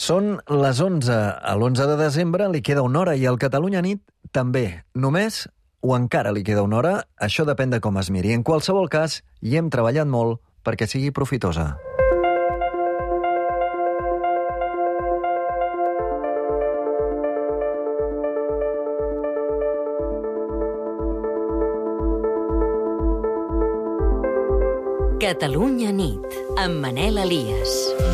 Són les 11. A l'11 de desembre li queda una hora i al Catalunya Nit també. Només o encara li queda una hora, això depèn de com es miri. En qualsevol cas, hi hem treballat molt perquè sigui profitosa. Catalunya Nit, amb Manel Elias.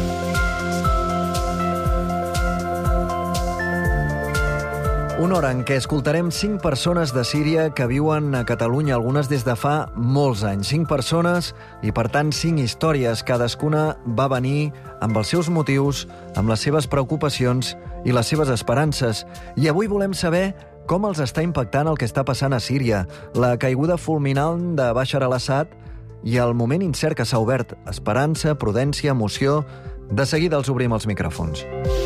Una hora en què escoltarem 5 persones de Síria que viuen a Catalunya, algunes des de fa molts anys. 5 persones i, per tant, 5 històries. Cadascuna va venir amb els seus motius, amb les seves preocupacions i les seves esperances. I avui volem saber com els està impactant el que està passant a Síria, la caiguda fulminant de Bashar al-Assad i el moment incert que s'ha obert. Esperança, prudència, emoció... De seguida els obrim els micròfons.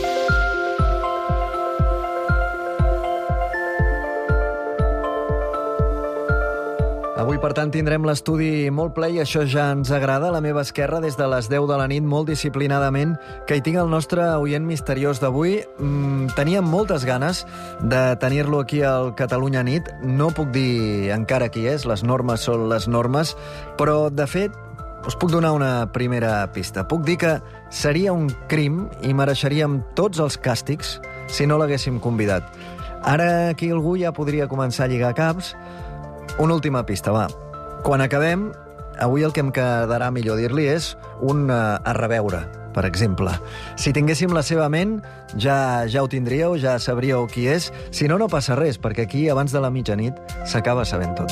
Avui, per tant, tindrem l'estudi molt ple i això ja ens agrada. A la meva esquerra, des de les 10 de la nit, molt disciplinadament, que hi tinc el nostre oient misteriós d'avui. Teníem moltes ganes de tenir-lo aquí al Catalunya Nit. No puc dir encara qui és, les normes són les normes, però, de fet, us puc donar una primera pista. Puc dir que seria un crim i mereixeríem tots els càstigs si no l'haguéssim convidat. Ara aquí algú ja podria començar a lligar caps. Una última pista, va. Quan acabem, avui el que em quedarà millor dir-li és un a reveure, per exemple. Si tinguéssim la seva ment, ja ho tindríeu, ja sabríeu qui és. Si no, no passa res, perquè aquí, abans de la mitjanit, s'acaba sabent tot.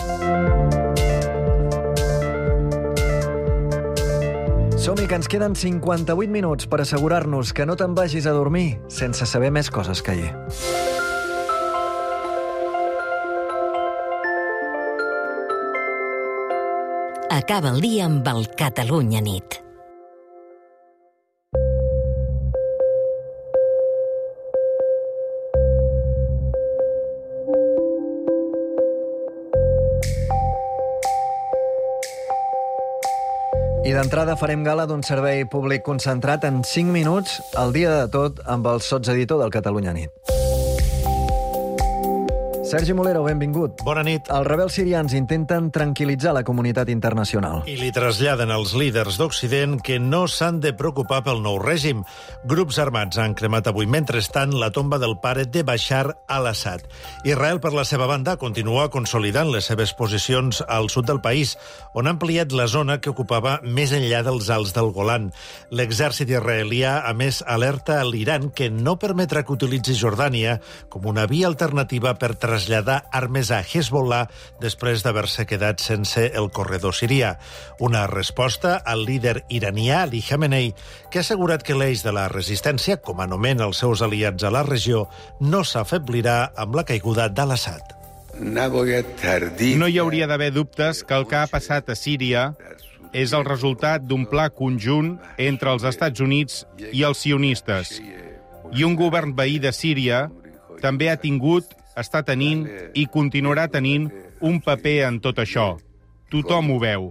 Som-hi, que ens queden 58 minuts per assegurar-nos que no te'n vagis a dormir sense saber més coses que ahir. Acaba el dia amb el Catalunya Nit. I d'entrada farem gala d'un servei públic concentrat en 5 minuts, el dia de tot, amb el sotseditor del Catalunya Nit. Sergi Molero, benvingut. Bona nit. Els rebels sirians intenten tranquil·litzar la comunitat internacional. I li traslladen als líders d'Occident que no s'han de preocupar pel nou règim. Grups armats han cremat avui, mentrestant, la tomba del pare de Bashar al-Assad. Israel, per la seva banda, continua consolidant les seves posicions al sud del país, on ha ampliat la zona que ocupava més enllà dels Alts del Golan. L'exèrcit israelià, a més, alerta a l'Iran que no permetrà que utilitzi Jordània com una via alternativa per traslladar armes a Hezbollah després d'haver-se quedat sense el corredor sirià. Una resposta al líder iranià Ali Khamenei, que ha assegurat que l'eix de la resistència, com anomena els seus aliats a la regió, no s'afeblirà amb la caiguda d'al-Assad. No hi hauria d'haver dubtes que el que ha passat a Síria és el resultat d'un pla conjunt entre els Estats Units i els sionistes. I un govern veí de Síria també ha tingut, està tenint i continuarà tenint un paper en tot això. Tothom ho veu.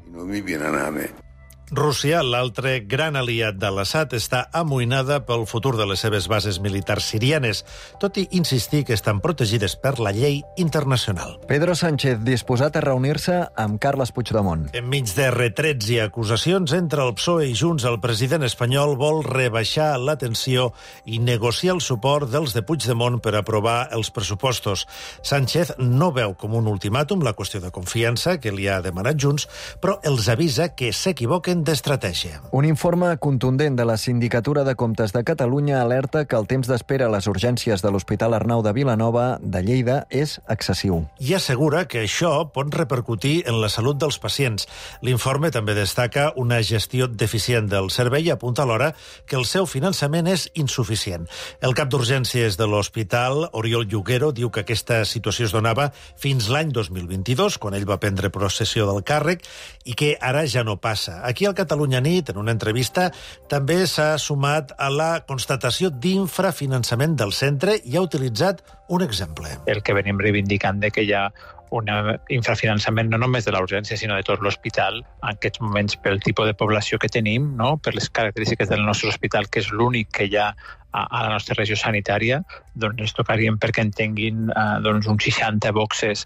Rússia, l'altre gran aliat de l'Assad, està amoïnada pel futur de les seves bases militars sirianes, tot i insistir que estan protegides per la llei internacional. Pedro Sánchez, disposat a reunir-se amb Carles Puigdemont. Enmig de retrets i acusacions entre el PSOE i Junts, el president espanyol vol rebaixar la tensió i negociar el suport dels de Puigdemont per aprovar els pressupostos. Sánchez no veu com un ultimàtum la qüestió de confiança que li ha demanat Junts, però els avisa que s'equivoquen d'estratègia. Un informe contundent de la Sindicatura de Comptes de Catalunya alerta que el temps d'espera a les urgències de l'Hospital Arnau de Vilanova de Lleida és excessiu. I assegura que això pot repercutir en la salut dels pacients. L'informe també destaca una gestió deficient del servei i apunta alhora que el seu finançament és insuficient. El cap d'urgències de l'hospital, Oriol Lloguero, diu que aquesta situació es donava fins l'any 2022, quan ell va prendre possessió del càrrec, i que ara ja no passa. Aquí al Catalunya Nit, en una entrevista, també s'ha sumat a la constatació d'infrafinançament del centre i ha utilitzat un exemple. El que venim reivindicant de que hi ha un infrafinançament no només de la urgència, sinó de tot l'hospital, en aquests moments pel tipus de població que tenim, no? Per les característiques del nostre hospital, que és l'únic que hi ha a la nostra regió sanitària, doncs ens tocarien perquè en tinguin uns 60 boxes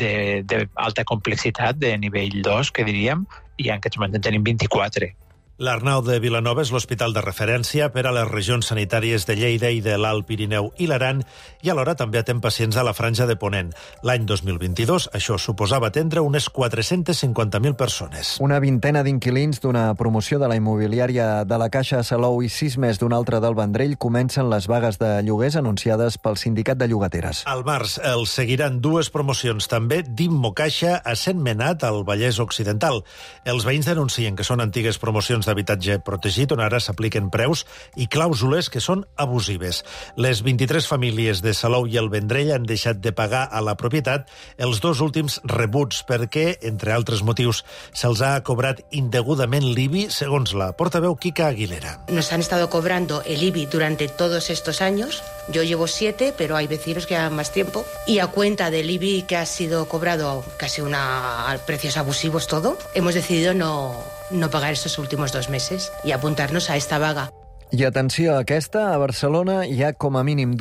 d'alta complexitat, de nivell 2, que diríem, i en aquests moments en tenim 24. L'Arnau de Vilanova és l'hospital de referència per a les regions sanitàries de Lleida i de l'Alt Pirineu i l'Aran, i alhora també atén pacients a la Franja de Ponent. L'any 2022 això suposava atendre unes 450.000 persones. Una vintena d'inquilins d'una promoció de la immobiliària de la Caixa a Salou i 6 més d'una altra del Vendrell comencen les vagues de lloguers anunciades pel Sindicat de Llogateres. Al març els seguiran 2 promocions també d'Immo Caixa a Sentmenat, al Vallès Occidental. Els veïns denuncien que són antigues promocions d'habitatge protegit on ara s'apliquen preus i clàusules que són abusives. Les 23 famílies de Salou i el Vendrell han deixat de pagar a la propietat els 2 últims rebuts perquè, entre altres motius, se'ls ha cobrat indegudament l'IBI, segons la portaveu Quica Aguilera. Nos han estado cobrando el IBI durante todos estos años. Yo llevo 7, pero hay vecinos que llevan más tiempo. Y a cuenta del IBI que ha sido cobrado casi a precios abusivos todo, hemos decidido no pagar estos últimos 2 meses y apuntarnos a esta vaga. I atenció a aquesta, a Barcelona hi ha com a mínim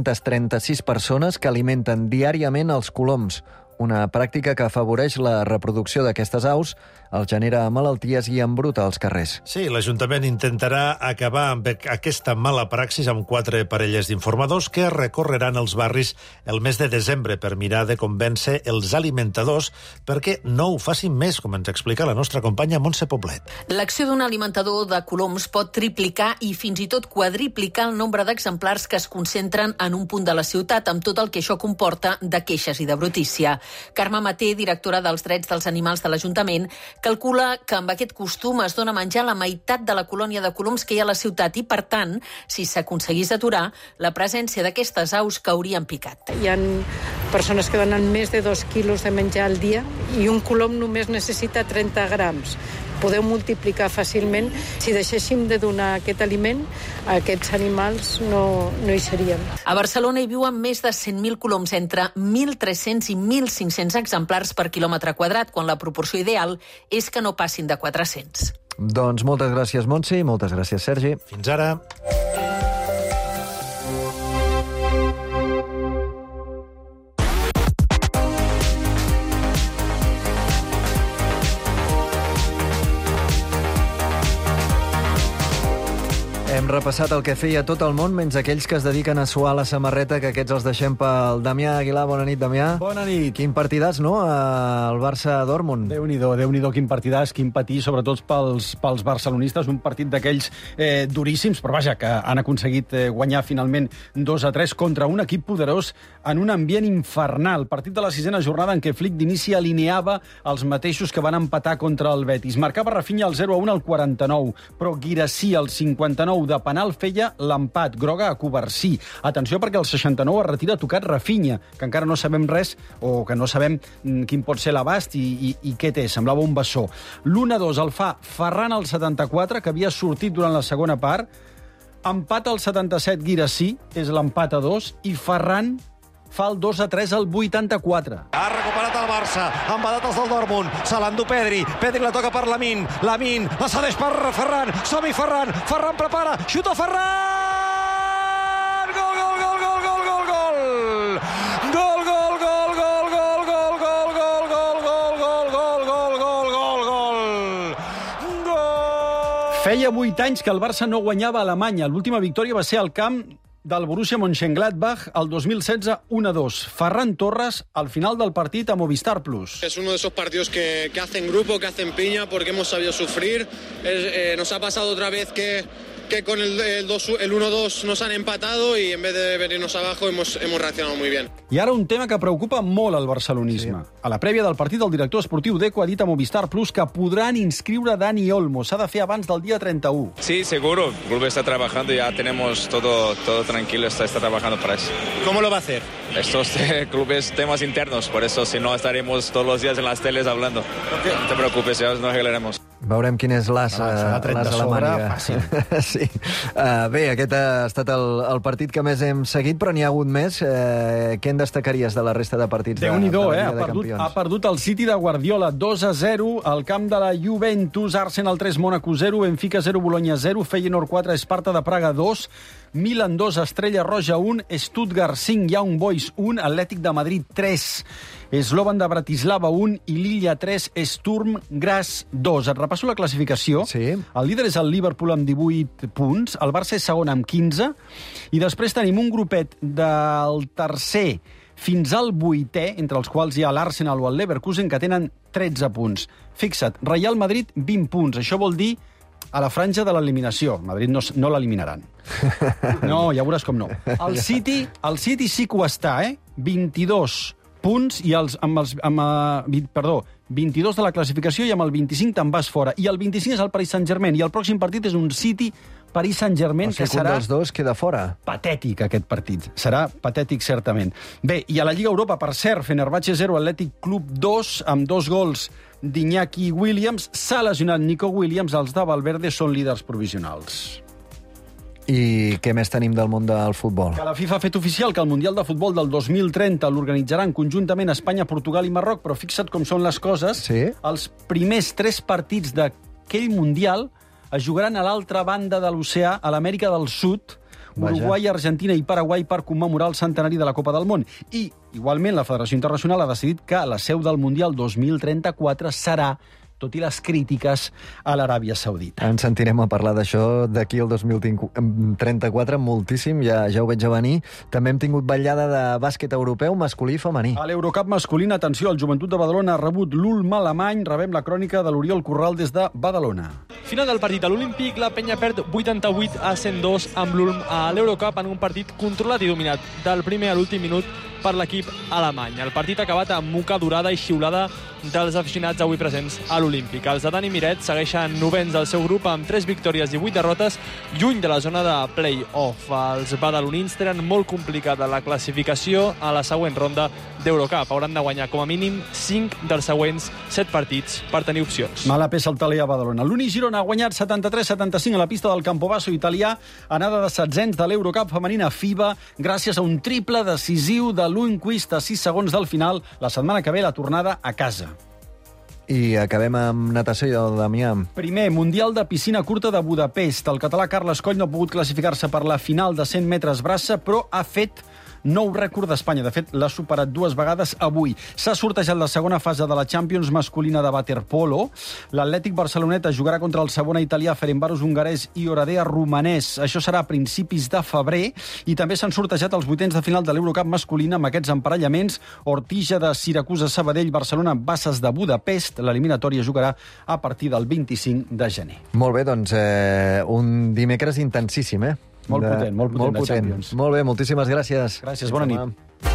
236 persones que alimenten diàriament els coloms, una pràctica que afavoreix la reproducció d'aquestes aus, els genera malalties i embruta els carrers. Sí, l'Ajuntament intentarà acabar amb aquesta mala praxis amb 4 parelles d'informadors que recorreran els barris el mes de desembre per mirar de convèncer els alimentadors perquè no ho facin més, com ens explica la nostra companya Montse Poblet. L'acció d'un alimentador de coloms pot triplicar i fins i tot quadriplicar el nombre d'exemplars que es concentren en un punt de la ciutat, amb tot el que això comporta de queixes i de brutícia. Carme Maté, directora dels Drets dels Animals de l'Ajuntament, calcula que amb aquest costum es dona a menjar la meitat de la colònia de coloms que hi ha a la ciutat i, per tant, si s'aconseguís aturar, la presència d'aquestes aus caurien picat. Hi ha persones que donen més de 2 quilos de menjar al dia i un colom només necessita 30 grams. Podeu multiplicar fàcilment. Si deixéssim de donar aquest aliment, aquests animals no hi serien. A Barcelona hi viuen més de 100.000 coloms, entre 1.300 i 1.500 exemplars per quilòmetre quadrat, quan la proporció ideal és que no passin de 400. Doncs moltes gràcies, Montse, i moltes gràcies, Sergi. Fins ara. Hem repassat el que feia tot el món, menys aquells que es dediquen a suar la samarreta, que aquests els deixem pel Damià Aguilar. Bona nit, Damià. Bona nit. Quin partidàs, no?, al Barça-Dortmund. Déu-n'hi-do, quin partidàs, quin patir, sobretot pels barcelonistes. Un partit d'aquells duríssims, però vaja, que han aconseguit guanyar finalment 2-3 contra un equip poderós en un ambient infernal. Partit de la 6ena jornada en què Flick d'inici alineava els mateixos que van empatar contra el Betis. Marcava Rafinha el 0-1 al 49, però Guirassy al 59 de penal feia l'empat, groga a Covarsí. Atenció, perquè el 69 es retira tocat Rafinha, que encara no sabem res, o que no sabem quin pot ser l'abast i què té, semblava un bessó. L'1-2 el fa Ferran al 74, que havia sortit durant la segona part. Empat al 77 Guirassy, és l'empat a 2, i Ferran fa el 2-3 al 84. Ha recuperat el Barça, han badat els del Dortmund, se l'endú Pedri la toca per Lamin, la cedeix per Ferran, som-hi Ferran, Ferran prepara, xuta Ferran! Gol, gol, gol, gol, gol, gol, gol! Gol, gol, gol, gol, gol, gol, gol, gol, gol, gol, gol, gol, gol, gol, gol, gol! Feia 8 anys que el Barça no guanyava a Alemanya. L'última victòria va ser al camp del Borussia Mönchengladbach el 2016, 1-2. Ferran Torres, al final del partit a Movistar Plus. Es uno de esos partidos que hacen grupo, que hacen piña, porque hemos sabido sufrir. Nos ha pasado otra vez que con el 1-2 nos han empatado y en vez de venirnos abajo hemos reaccionado muy bien. I ara un tema que preocupa molt al barcelonisme. Sí. A la prèvia del partit, el director esportiu d'Eco ha dit a Movistar Plus que podran inscriure Dani Olmo. S'ha de fer abans del dia 31. Sí, seguro. El club está trabajando, ya tenemos todo tranquilo, está trabajando para eso. ¿Cómo lo va a hacer? Estos clubes, temas internos, por eso si no estaremos todos los días en las teles hablando. Okay. No te preocupes, ya nos arreglaremos. Veurem quin és l'as Serà tret de la sobre, màniga. fàcil. Sí. Bé, aquest ha estat el partit que més hem seguit, però n'hi ha hagut més. Què en destacaries de la resta de partits de la Lliga de Campions? Ha perdut el City de Guardiola 2-0 al camp de la Juventus, Arsenal 3, Mónaco 0, Benfica 0, Bologna 0, Feyenoord 4, Esparta de Praga 2, Milan 2, Estrella Roja 1, Stuttgart 5, Young Boys 1, Atlètic de Madrid 3, Slovan de Bratislava 1 i Lilla 3, Sturm Graz 2. Et repasso la classificació. Sí. El líder és el Liverpool amb 18 punts, el Barça és segon amb 15, i després tenim un grupet del tercer fins al 8è, entre els quals hi ha l'Arsenal o el Leverkusen, que tenen 13 punts. Fixa't, Real Madrid 20 punts. Això vol dir a la franja de l'eliminació. Madrid no l'eliminaran. No, ja veuràs com no. El City sí que ho està, 22 punts i 22 de la classificació i amb el 25 te'n vas fora. I el 25 és el Paris Saint-Germain i el pròxim partit és un City-Paris Saint-Germain, que serà... un dels dos queda fora. Patètic, aquest partit. Serà patètic, certament. Bé, i a la Lliga Europa, per cert, Fenerbahçe 0, Atlètic Club 2, amb 2 gols d'Iñaki Williams. S'ha lesionat Nico Williams, els de Valverde són líders provisionals. I què més tenim del món del futbol? Que la FIFA ha fet oficial que el Mundial de Futbol del 2030 l'organitzaran conjuntament Espanya, Portugal i Marroc, però fixa't com són les coses. Sí. Els primers 3 partits d'aquell Mundial es jugaran a l'altra banda de l'oceà, a l'Amèrica del Sud, Uruguai, Argentina i Paraguai, per commemorar el centenari de la Copa del Món. I, igualment, la Federació Internacional ha decidit que la seu del Mundial 2034 serà, tot i les crítiques, a l'Aràbia Saudita. Ens sentirem a parlar d'això d'aquí al 2034 moltíssim, ja ho veig a venir. També hem tingut vetllada de bàsquet europeu masculí i femení. A l'Eurocup masculí, atenció, el Joventut de Badalona ha rebut l'Ulm alemany. Rebem la crònica de l'Oriol Corral des de Badalona. Final del partit a l'Olímpic, la penya perd 88-102 amb l'Ulm a l'Eurocup en un partit controlat i dominat del primer a l'últim minut per l'equip alemany. El partit ha acabat amb moca durada i xiulada dels aficionats avui presents a l'Olímpic. Els de Dani Miret segueixen novens del seu grup amb 3 victòries i 8 derrotes, lluny de la zona de play-off. Els badalonins tenen molt complicada la classificació a la següent ronda d'Eurocup. Hauran de guanyar com a mínim 5 dels següents 7 partits per tenir opcions. Mala peça al taler a Badalona. L'Uni Girona ha guanyat 73-75 a la pista del Campobasso italià, anada de setzents de l'Eurocup femenina FIBA, gràcies a un triple decisiu de Lundqvist a 6 segons del final. La setmana que ve la tornada a casa. I acabem amb natació, Damià. Primer, Mundial de Piscina Curta de Budapest. El català Carles Coll no ha pogut classificar-se per la final de 100 metres braça, però ha fet nou rècord d'Espanya. De fet, l'ha superat 2 vegades avui. S'ha sortejat la segona fase de la Champions masculina de waterpolo. L'Atlètic Barceloneta jugarà contra el Savona italià, Ferencváros hongarès i Oradea romanès. Això serà a principis de febrer. I també s'han sortejat els vuitens de final de l'Eurocup masculina amb aquests emparellaments. Ortija de Siracusa, Sabadell, Barcelona, Basses de Budapest. L'eliminatòria jugarà a partir del 25 de gener. Molt bé, doncs un dimecres intensíssim, Molt potent de Champions. Molt bé, moltíssimes gràcies. Gràcies, bona nit.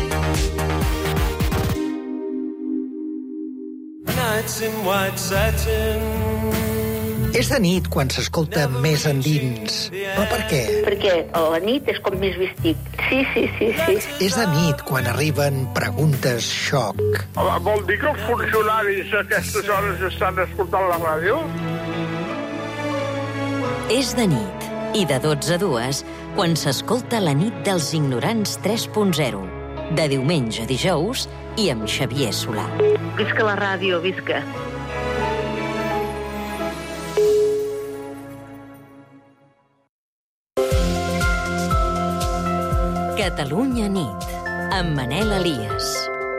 És de nit quan s'escolta més endins. Però per què? Perquè a la nit és com més vestit. Sí. És de nit quan arriben preguntes xoc. Vol dir que els funcionaris a aquestes hores estan escoltant la ràdio? És de nit. I de 12 a 2, quan s'escolta la nit dels ignorants 3.0. De diumenge a dijous i amb Xavier Solà. Visca la ràdio, visca. Catalunya nit, amb Manel Elias.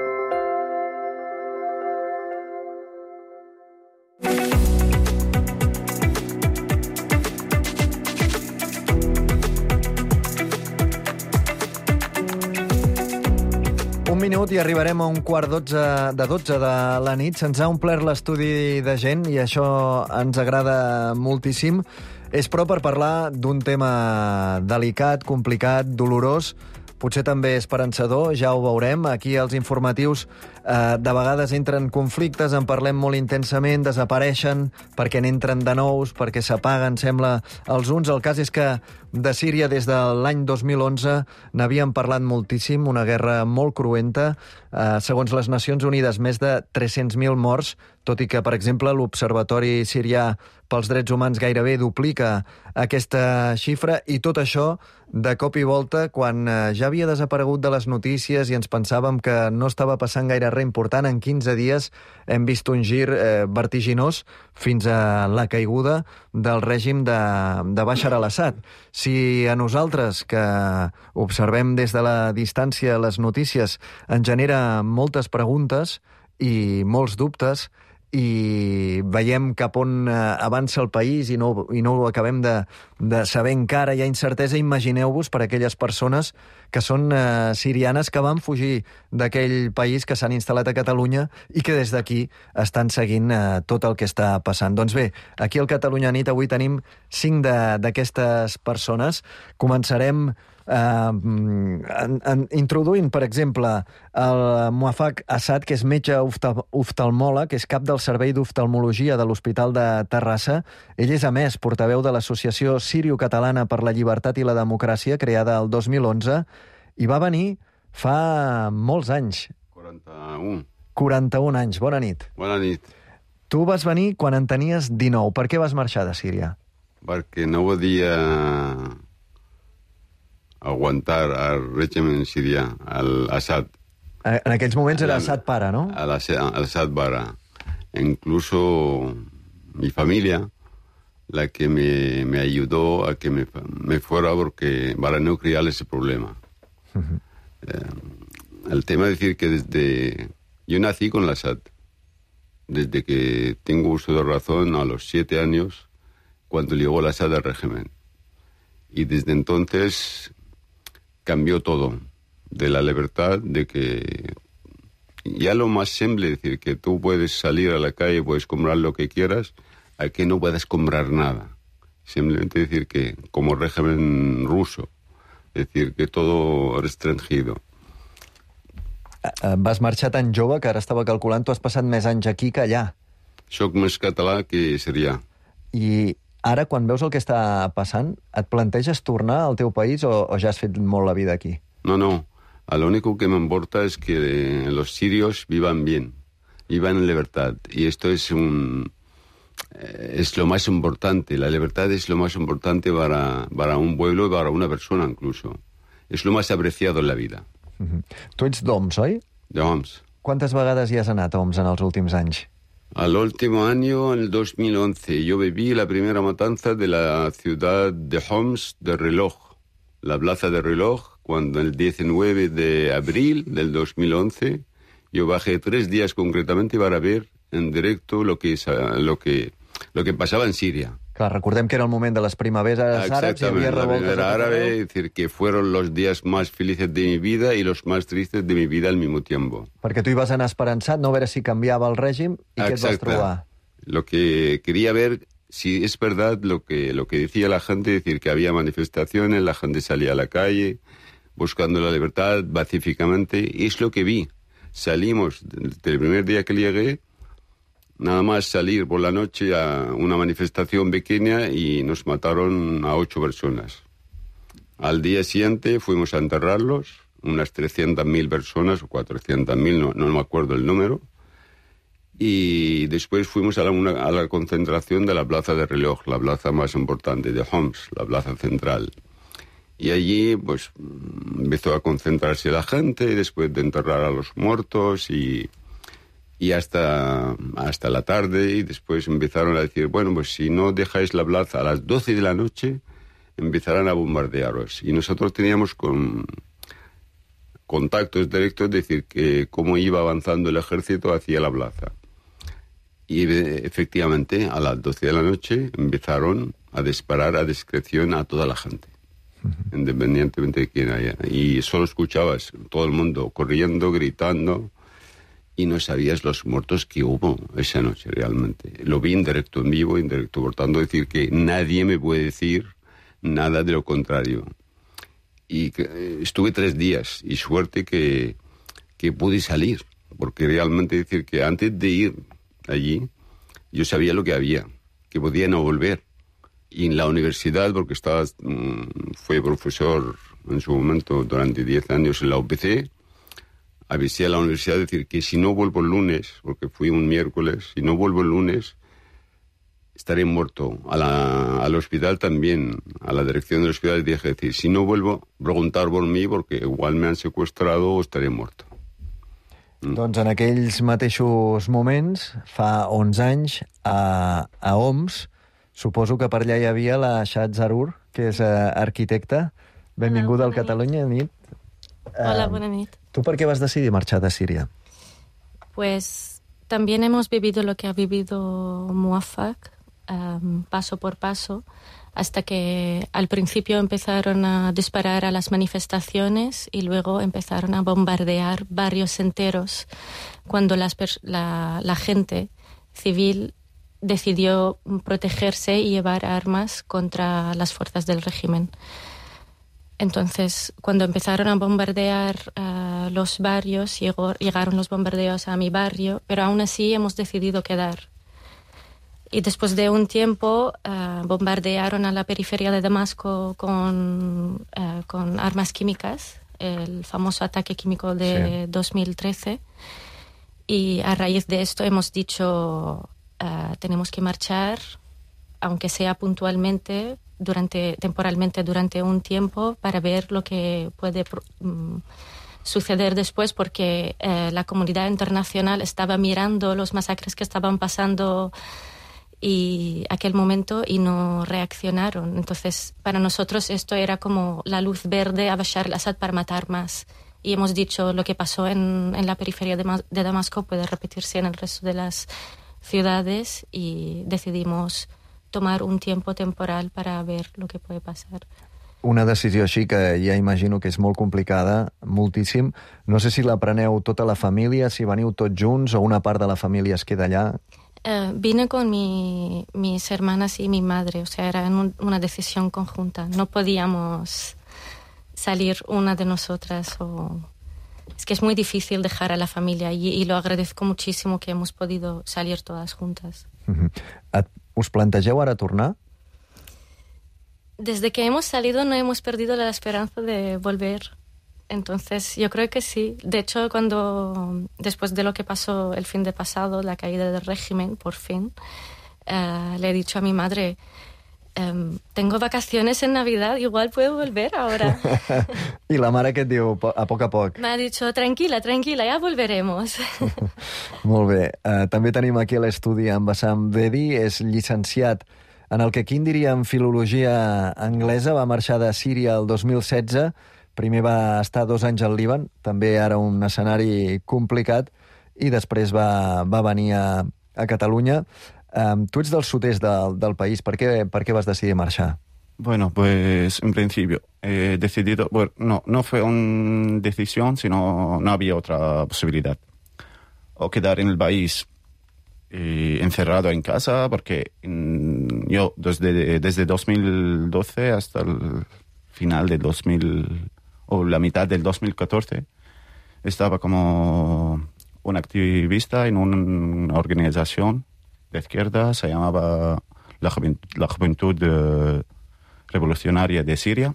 Minut i arribarem a 11:45 de la nit. Se'ns ha omplert l'estudi de gent i això ens agrada moltíssim. És prou per parlar d'un tema delicat, complicat, dolorós, potser també esperançador, ja ho veurem. Aquí als informatius de vegades entren conflictes, en parlem molt intensament, desapareixen perquè n'entren de nous, perquè s'apaguen, sembla, els uns. El cas és que de Síria des de l'any 2011 n'havíem parlat moltíssim, una guerra molt cruenta. Segons les Nacions Unides, més de 300.000 morts, tot i que, per exemple, l'Observatori Sirià pels Drets Humans gairebé duplica aquesta xifra, i tot això, de cop i volta, quan ja havia desaparegut de les notícies i ens pensàvem que no estava passant gaire res important, en 15 dies hem vist un gir vertiginós fins a la caiguda del règim de Bashar al-Assad. Si a nosaltres, que observem des de la distància les notícies, ens genera moltes preguntes i molts dubtes, i veiem cap on avança el país i no ho acabem de saber encara, hi ha incertesa, imagineu-vos per aquelles persones que són sirianes que van fugir d'aquell país, que s'han instal·lat a Catalunya i que des d'aquí estan seguint tot el que està passant. Doncs bé, aquí al Catalunya Nit avui tenim 5 d'aquestes persones. Començarem introduint, per exemple, el Muafak Assad, que és metge oftalmòleg, que és cap del Servei d'Oftalmologia de l'Hospital de Terrassa. Ell és, a més, portaveu de l'Associació Sirio-Catalana per la Llibertat i la Democràcia, creada el 2011, i va venir fa molts anys. 41 anys. Bona nit. Bona nit. Tu vas venir quan en tenies 19. Per què vas marxar de Síria? Perquè no podia aguantar el règim sirià, al-Assad. En aquells moments era Assad pare, ¿no? Al-Assad pare. Incluso mi familia, la que me ayudó a que me fuera para no crear ese problema. El tema es decir que yo nací con al-Assad. Desde que tengo uso de razón, a los 7 años, cuando llegó al-Assad al régimen. Y desde entonces cambió todo, de la libertad, de que ya lo más simple, es decir, que tú puedes salir a la calle, puedes comprar lo que quieras, a que no puedas comprar nada. Simplemente decir que, como régimen ruso, es decir, que todo restringido. Vas marxar tan jove que ara estava calculant, tu has passat més anys aquí que allà. Soc més català que sirià. I ara, quan veus el que està passant, et planteges tornar al teu país o ja has fet molt la vida aquí? No. Lo único que me importa es que los sirios vivan bien, vivan en libertad. Y esto es lo más importante. La libertad es lo más importante para un pueblo y para una persona incluso. Es lo más apreciado en la vida. Tu ets d'Oms, oi? D'Oms. Quantes vegades hi has anat a Oms en els últims anys? Al último año, en el 2011, yo viví la primera matanza de la ciudad de Homs de reloj, la plaza de reloj, cuando el 19 de abril del 2011 yo bajé 3 días concretamente para ver en directo lo que pasaba en Siria. Clar, recordem que era el moment de les primaveres àrabs, hi havia revoltes. La primavera árabe, es decir, que fueron los días más felices de mi vida y los más tristes de mi vida al mismo tiempo. Perquè tu hi vas anar esperançat, no veure si canviava el règim, i què et vas trobar? Lo que quería ver, si es verdad lo que decía la gente, es decir, que había manifestaciones, la gente salía a la calle buscando la libertad pacíficamente, y es lo que vi. Salimos, del primer día que llegué, nada más salir por la noche a una manifestación pequeña y nos mataron a 8 personas. Al día siguiente fuimos a enterrarlos, unas 300.000 personas o 400.000, no me acuerdo el número, y después fuimos a la concentración de la plaza de reloj, la plaza más importante de Homs, la plaza central. Y allí pues empezó a concentrarse la gente después de enterrar a los muertos y hasta la tarde, y después empezaron a decir, bueno, pues si no dejáis la plaza a las 12 de la noche, empezarán a bombardearos. Y nosotros teníamos contactos directos, es decir, que cómo iba avanzando el ejército hacia la plaza. Y efectivamente, a las 12 de la noche empezaron a disparar a discreción a toda la gente, independientemente de quién haya. Y solo escuchabas todo el mundo corriendo, gritando, y no sabías los muertos que hubo esa noche realmente. Lo vi en directo, en vivo, en directo. Por tanto, decir que nadie me puede decir nada de lo contrario. Y estuve 3 días, y suerte que pude salir, porque realmente decir que antes de ir allí, yo sabía lo que había, que podía no volver. Y en la universidad, porque fue profesor en su momento durante 10 años en la UPC, avisé a la universidad decir que si no vuelvo el lunes, porque fui un miércoles, si no vuelvo el lunes, estaré muerto. Al hospital también, a la dirección del hospital dije decir, si no vuelvo, preguntar por mí, porque igual me han secuestrado o estaré muerto. Doncs en aquells mateixos moments, fa 11 anys, a Oms, suposo que per allà hi havia la Shad Zarur, que és arquitecta. Benvinguda al Catalunya Nit. Hola, buena nit. ¿Tú por qué vas a decidir marchar de Siria? Pues también hemos vivido lo que ha vivido Muafak, paso por paso, hasta que al principio empezaron a disparar a las manifestaciones y luego empezaron a bombardear barrios enteros cuando la gente civil decidió protegerse y llevar armas contra las fuerzas del régimen. Entonces, cuando empezaron a bombardear los barrios, llegaron los bombardeos a mi barrio, pero aún así hemos decidido quedar. Y después de un tiempo bombardearon a la periferia de Damasco con armas químicas, el famoso ataque químico de 2013. Y a raíz de esto hemos dicho, tenemos que marchar, aunque sea puntualmente, temporalmente durante un tiempo, para ver lo que puede suceder después, porque la comunidad internacional estaba mirando los masacres que estaban pasando y aquel momento y no reaccionaron. Entonces, para nosotros esto era como la luz verde a Bashar al-Assad para matar más. Y hemos dicho, lo que pasó en la periferia de Damasco puede repetirse en el resto de las ciudades, y decidimos tomar un tiempo temporal para ver lo que puede pasar. Una decisió així que ja imagino que és molt complicada, moltíssim. No sé si la preneu tota la família, si veniu tots junts o una part de la família es queda allà. Vine con mis hermanas y mi madre, o sea, era una decisión conjunta. No podíamos salir una de nosotras. Es que es muy difícil dejar a la familia y lo agradezco muchísimo que hemos podido salir todas juntas. Us plantegeu ara tornar? Desde que hemos salido no hemos perdido la esperanza de volver. Entonces, yo creo que sí. De hecho, después de lo que pasó el fin de pasado, la caída del régimen, por fin, le he dicho a mi madre, tengo vacaciones en Navidad, igual puedo volver ahora. I la mare què et diu a poc a poc? Me ha dicho, tranquila, ya volveremos. Molt bé. També tenim aquí a l'estudi en Bassam Dedi, és llicenciat en el que aquí en diríem filologia anglesa, va marxar de Síria el 2016, primer va estar 2 anys al Líban, també ara un escenari complicat, i després va venir a Catalunya. Tu ets del sud-est del país, per què vas decidir marxar? Bueno, pues en principio he decidido, bueno, no fue una decisión, sino no había otra posibilidad. O quedar en el país encerrado en casa, porque yo desde 2012 hasta el final de o la mitad del 2014 estaba como un activista en una organización de izquierda, se llamaba la Juventud Revolucionaria de Siria,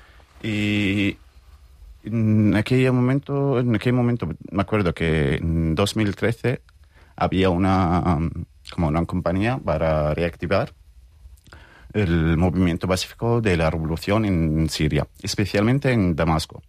y en aquel momento me acuerdo que en 2013 había una compañía para reactivar el movimiento pacífico de la revolución en Siria, especialmente en Damasco.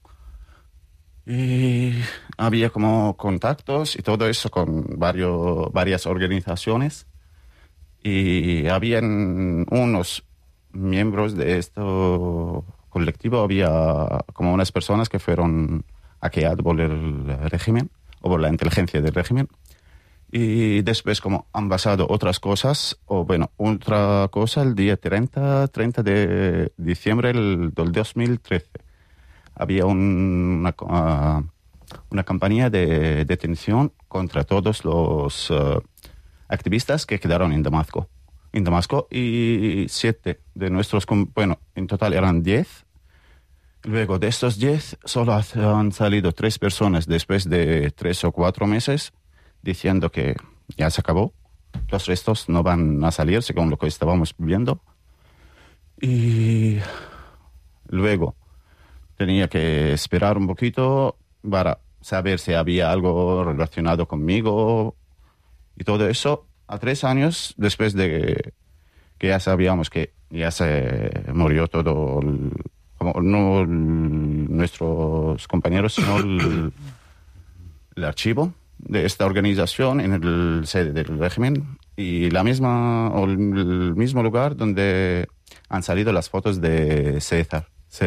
Y había como contactos y todo eso con varias organizaciones, y habían unos miembros de este colectivo, había como unas personas que fueron hackeadas por el régimen o por la inteligencia del régimen. Y después, como han pasado otras cosas, otra cosa, el día 30 de diciembre del 2013, había una campaña de detención contra todos los activistas que quedaron en Damasco, y 7 de nuestros, en total eran 10. Luego de estos 10, solo han salido 3 personas después de 3 o 4 meses, diciendo que ya se acabó. Los restos no van a salir, según lo que estábamos viendo. Y luego tenía que esperar un poquito para saber si había algo relacionado conmigo y todo eso. A 3 años, después de que ya sabíamos que ya se murió todo, no nuestros compañeros, sino el archivo de esta organización en el sede del régimen y el mismo lugar donde han salido las fotos de César.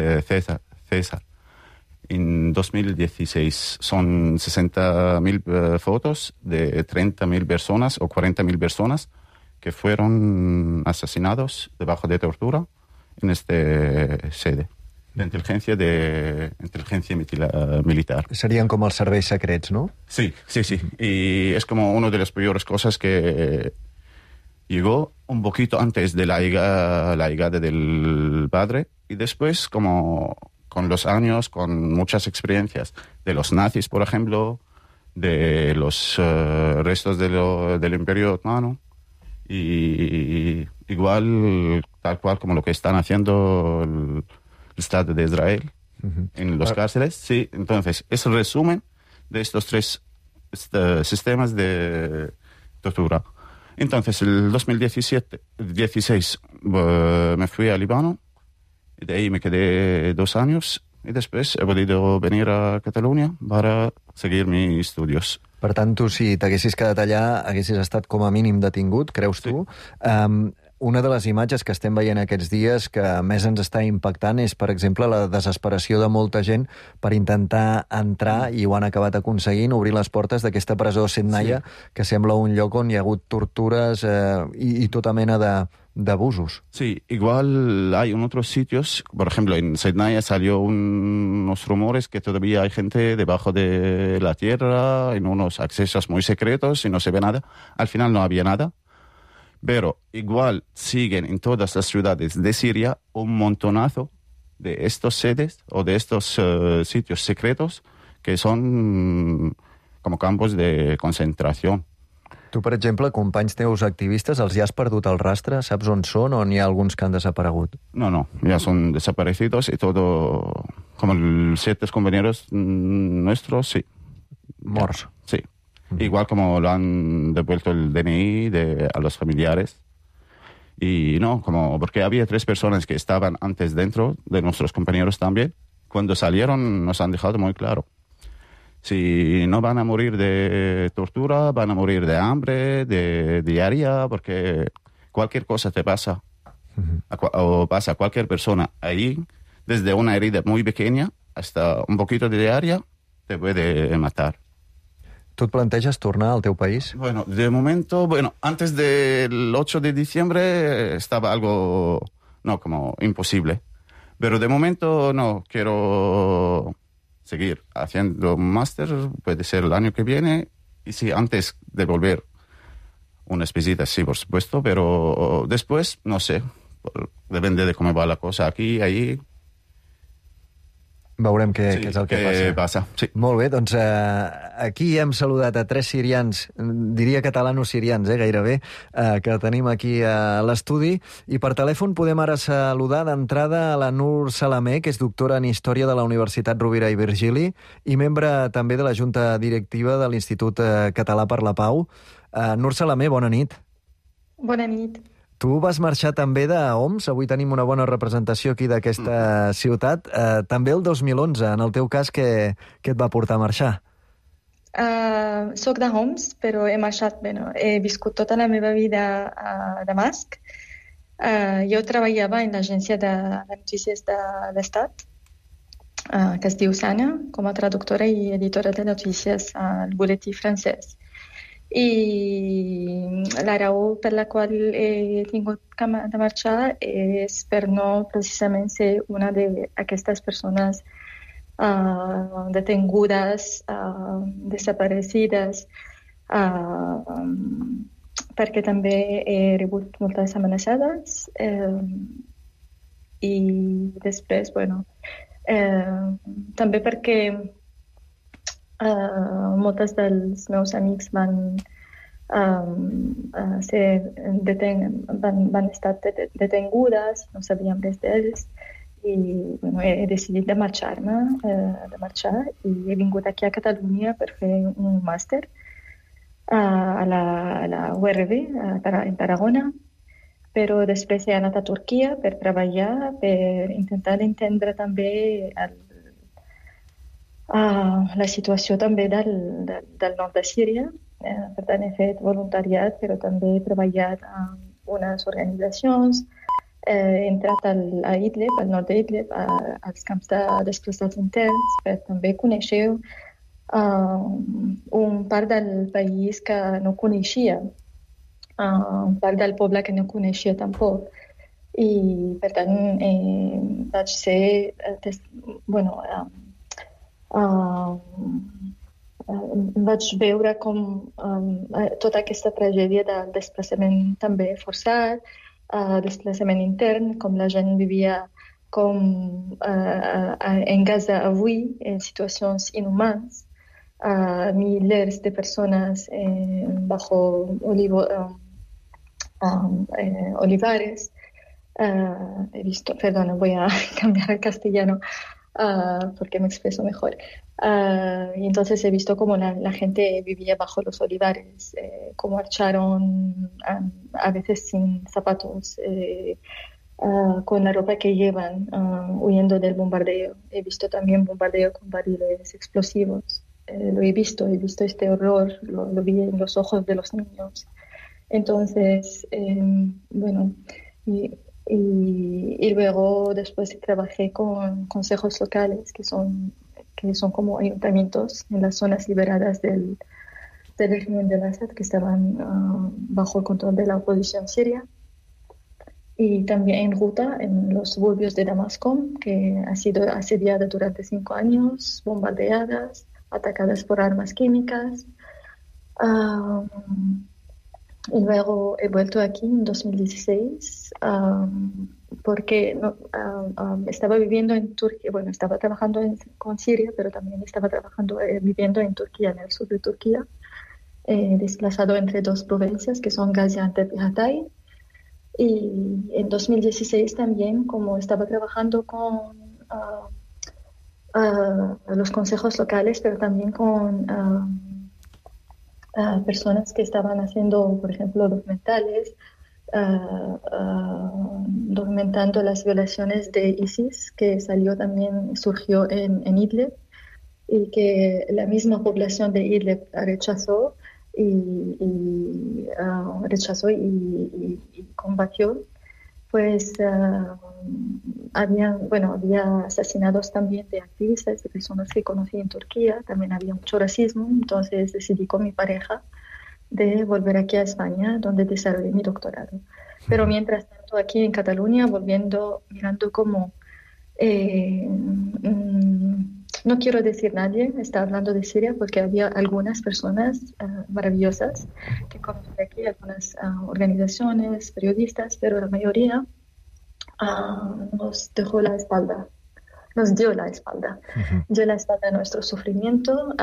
En 2016 son 60.000 fotos de 30.000 personas o 40.000 personas que fueron asesinados debajo de tortura en este sede de inteligencia militar. Serien com els serveis secrets, no? Sí. Y es como una de las peores cosas que llegó un poquito antes de la llegada del padre y después, como con los años, con muchas experiencias de los nazis, por ejemplo, de los restos del Imperio Otomano, y igual, tal cual como lo que están haciendo el Estado de Israel en los cárceles. Sí, entonces, es el resumen de estos 3 sistemas de tortura. Entonces, el 2016 me fui a Líbano, y de ahí me quedé 2 años, y después he podido venir a Catalunya para seguir mis estudios. Per tant, tu, si t'haguessis quedat allà, haguessis estat com a mínim detingut, creus tu? Una de les imatges que estem veient aquests dies que més ens està impactant és, per exemple, la desesperació de molta gent per intentar entrar, i ho han acabat aconseguint, obrir les portes d'aquesta presó Sednaya, que sembla un lloc on hi ha hagut tortures i tota mena d'abusos. Sí, igual hay en otros sitios, por ejemplo, en Sednaya salió unos rumores que todavía hay gente debajo de la tierra, en unos accesos muy secretos y no se ve nada. Al final no había nada. Pero igual siguen en todas las ciudades de Siria un montonazo de estos sedes o de estos sitios secretos que son como campos de concentración. Tu, per exemple, companys teus activistes, els ja has perdut el rastre? Saps on són o n'hi ha alguns que han desaparegut? No, ya son desaparecidos y todo, como los 7 compañeros nuestros, sí. Morts. Sí. Igual como lo han devuelto el DNI a los familiares. Y no, porque había 3 personas que estaban antes dentro de nuestros compañeros también. Cuando salieron nos han dejado muy claro. Si no van a morir de tortura, van a morir de hambre, de diarrea, porque cualquier cosa te pasa. O pasa a cualquier persona ahí, desde una herida muy pequeña hasta un poquito de diarrea, te puede matar. Tu et planteges tornar al teu país? Bueno, de momento, antes del 8 de diciembre estaba algo, como imposible. Pero de momento no, quiero seguir haciendo un máster, puede ser el año que viene, y sí, antes de volver unas visitas, sí, por supuesto, pero después, no sé, depende de cómo va la cosa aquí, allí. Veurem què és el que passa. Sí. Molt bé, doncs aquí hem saludat a 3 sirians, diria catalano-sirians, gairebé, que tenim aquí a l'estudi, i per telèfon podem ara saludar d'entrada a la Nur Salamé, que és doctora en Història de la Universitat Rovira i Virgili i membre també de la Junta Directiva de l'Institut Català per la Pau. Nur Salamé, bona nit. Bona nit. Tu vas marxar també d'Homs, avui tenim una bona representació aquí d'aquesta ciutat, també el 2011, en el teu cas, què et va portar a marxar? Soc de Homs, però he marxat, he viscut tota la meva vida a Damasc. Jo treballava en l'agència de notícies de l'Estat, que es diu Sana, com a traductora i editora de notícies al butlletí francès. I la raó per la qual he tingut de marxar és per no precisament ser una d'aquestes persones detingudes, desaparecides, perquè també he rebut moltes amenaçades i després, també perquè moltes dels meus amics van van a estar detengudas, no sabían desde ellos. Y bueno, he decidido de marchar y he venido aquí a Cataluña para hacer un máster a la URB en Tarragona, pero después he anat a Turquia per treballar, per intentar entendre també la situació també del nord de Síria. Per tant, he fet voluntariat, però també he treballat en unes organitzacions. He entrat a Idlib, al nord d'Idlib, als camps de desplaçats interns, per també conèixer un part del país que no coneixia, un part del poble que no coneixia tampoc. I, per tant, vaig ser... vaig veure com tota aquesta tragèdia del desplaçament també forçat, desplaçament intern, com la gent vivia com en Gaza avui, en situacions inhumans, milers de persones bajo olivares. He visto, perdona, voy a cambiar al castellano porque me expreso mejor. Y entonces he visto cómo la gente vivía bajo los olivares, cómo marcharon a veces sin zapatos, con la ropa que llevan, huyendo del bombardeo. He visto también bombardeo con barriles explosivos. Lo he visto este horror, lo vi en los ojos de los niños. Entonces, y luego después trabajé con consejos locales que son como ayuntamientos en las zonas liberadas del régimen de Assad, que estaban bajo el control de la oposición siria, y también en Ruta, en los suburbios de Damasco, que ha sido asediada durante 5 años, bombardeadas, atacadas por armas químicas. Y luego he vuelto aquí en 2016 porque estaba viviendo en Turquía, estaba trabajando con Siria, pero también estaba viviendo en Turquía, en el sur de Turquía, desplazado entre 2 provincias que son Gaziantep y Hatay. Y en 2016 también, como estaba trabajando con los consejos locales, pero también con personas que estaban haciendo, por ejemplo, documentales, documentando las violaciones de ISIS, que surgió en Idlib, y que la misma población de Idlib rechazó y combatió. Pues había asesinados también de activistas, de personas que conocí en Turquía. También había mucho racismo, entonces decidí con mi pareja de volver aquí a España, donde desarrollé mi doctorado. Pero mientras tanto aquí en Cataluña, mirando como... no quiero decir nadie, está hablando de Siria, porque había algunas personas maravillosas que conocí aquí, algunas organizaciones, periodistas, pero la mayoría nos dio la espalda. Dio la espalda a nuestro sufrimiento.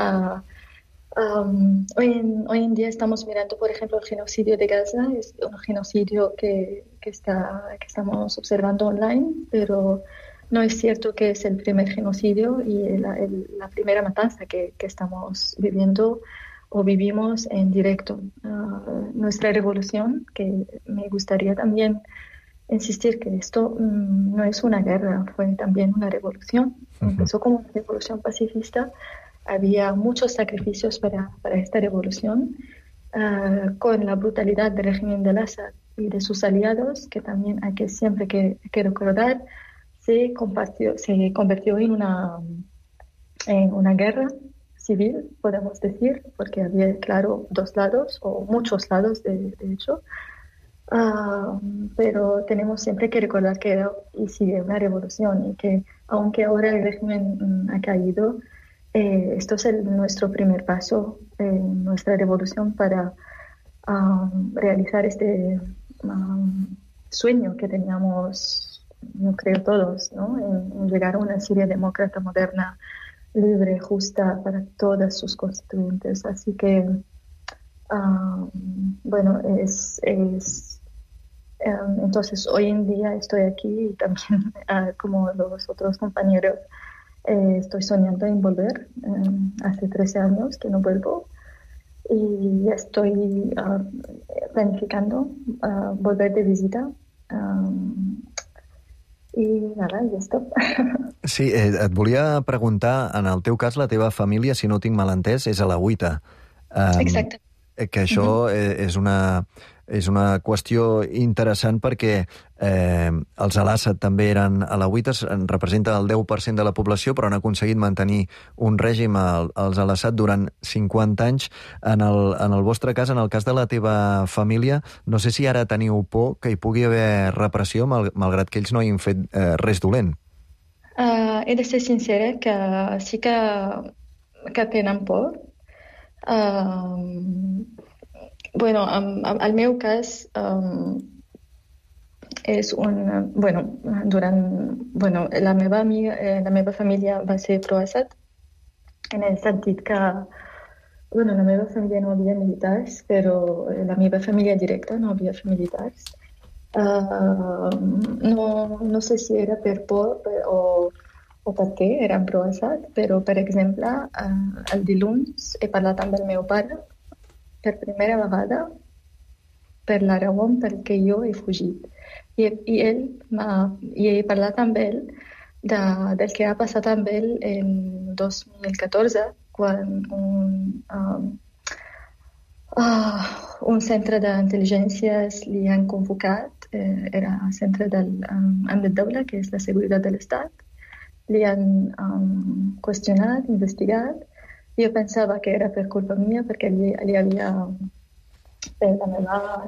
Hoy en día estamos mirando, por ejemplo, el genocidio de Gaza. Es un genocidio que estamos observando online, pero no es cierto que es el primer genocidio y la primera matanza que estamos viviendo o vivimos en directo. Nuestra revolución, que me gustaría también insistir que esto no es una guerra, fue también una revolución. Empezó como una revolución pacifista. Había muchos sacrificios para esta revolución, con la brutalidad del régimen de Assad y de sus aliados, que también hay que siempre que recordar, se convirtió en una guerra civil, podemos decir, porque había, claro, 2 lados, o muchos lados, de hecho. Pero tenemos siempre que recordar que era y sigue una revolución, y que aunque ahora el régimen ha caído, esto es nuestro primer paso en nuestra revolución para realizar este sueño que teníamos, yo creo todos, ¿no? En llegar a una Siria demócrata, moderna, libre, justa para todas sus constituyentes. Así que Bueno, entonces hoy en día estoy aquí y también, como los otros compañeros, estoy soñando en volver. Hace 13 años que no vuelvo y ya estoy planificando volver de visita. I nada, ja està. Sí, et volia preguntar, en el teu cas, la teva família, si no ho tinc mal entès, és alauita. Exacte. Que això és una qüestió interessant perquè els Al-Assad també eren alauites, representa el 10% de la població, però han aconseguit mantenir un règim als Al-Assad durant 50 anys. En el vostre cas, en el cas de la teva família, no sé si ara teniu por que hi pugui haver repressió, malgrat que ells no hagin fet res dolent. He de ser sincera que sí que tenen por. Bueno, al meu cas és la meva família va ser pro-Assad, en el sentit que la meva família no havia militars, però la meva família directa no havia militars. No sé si era per por o per què eren pro-Assad, però, per exemple, el dilluns he parlat amb el meu pare per primera vegada per la raó per què jo he fugit. I he parlat amb ell del que ha passat amb ell en 2014, quan un centre d'intel·ligències li han convocat, era el centre del Amn al-Dawla, que és la seguretat de l'Estat, li han qüestionat, investigat. Jo pensava que era per culpa mia, perquè li havia fet la meva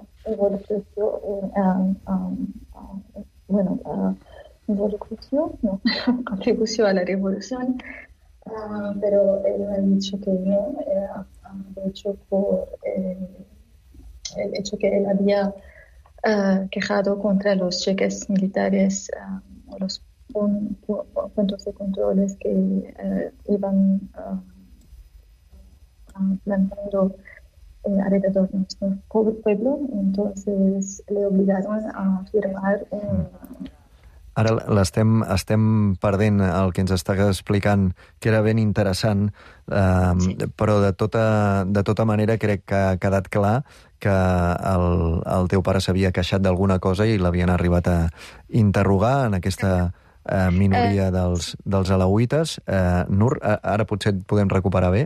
contribució a la revolució, però él ha dicho que no, era de hecho por el hecho que él había quejado contra los cheques militares o los puntos de controles que iban plantando alrededor de nuestro pueblo, entonces le obligaron a firmar Ara estem perdent el que ens està explicant, que era ben interessant, però de tota manera crec que ha quedat clar que el teu pare s'havia queixat d'alguna cosa i l'havien arribat a interrogar en aquesta minoria dels alauites. Nur, ara potser et podem recuperar bé?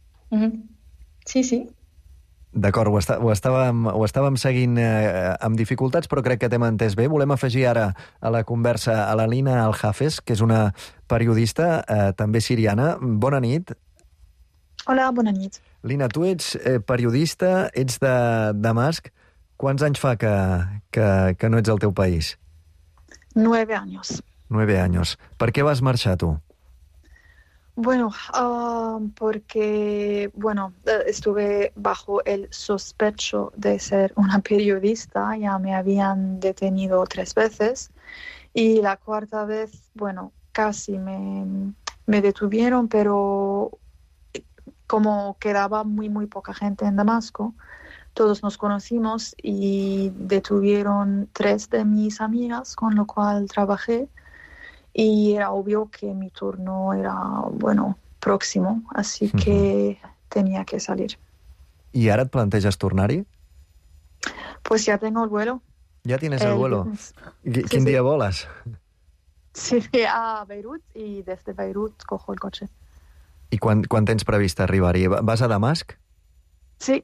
Sí. D'acord, ho estàvem seguint amb dificultats, però crec que t'hem entès bé. Volem afegir ara a la conversa a la Lina Al-Hafez, que és una periodista també siriana. Bona nit. Hola, bona nit. Lina, tu ets periodista, ets de Damasc. Quants anys fa que no ets al teu país? 9 años. 9 años. Per què vas marxar, tu? Bueno, porque estuve bajo el sospecho de ser una periodista, ya me habían detenido 3 veces y la 4ª vez, casi me detuvieron, pero como quedaba muy poca gente en Damasco, todos nos conocimos y detuvieron 3 de mis amigas, con lo cual trabajé. Y era obvio que mi turno era, próximo, así que tenía que salir. ¿Y ahora te plantejas tornar-hi? Pues ya tengo el vuelo. ¿Ya tienes el vuelo? ¿Quin día volas? Sí, a Beirut y desde Beirut cojo el coche. ¿Y quan tens previst arribar-hi? ¿Vas a Damasc? Sí.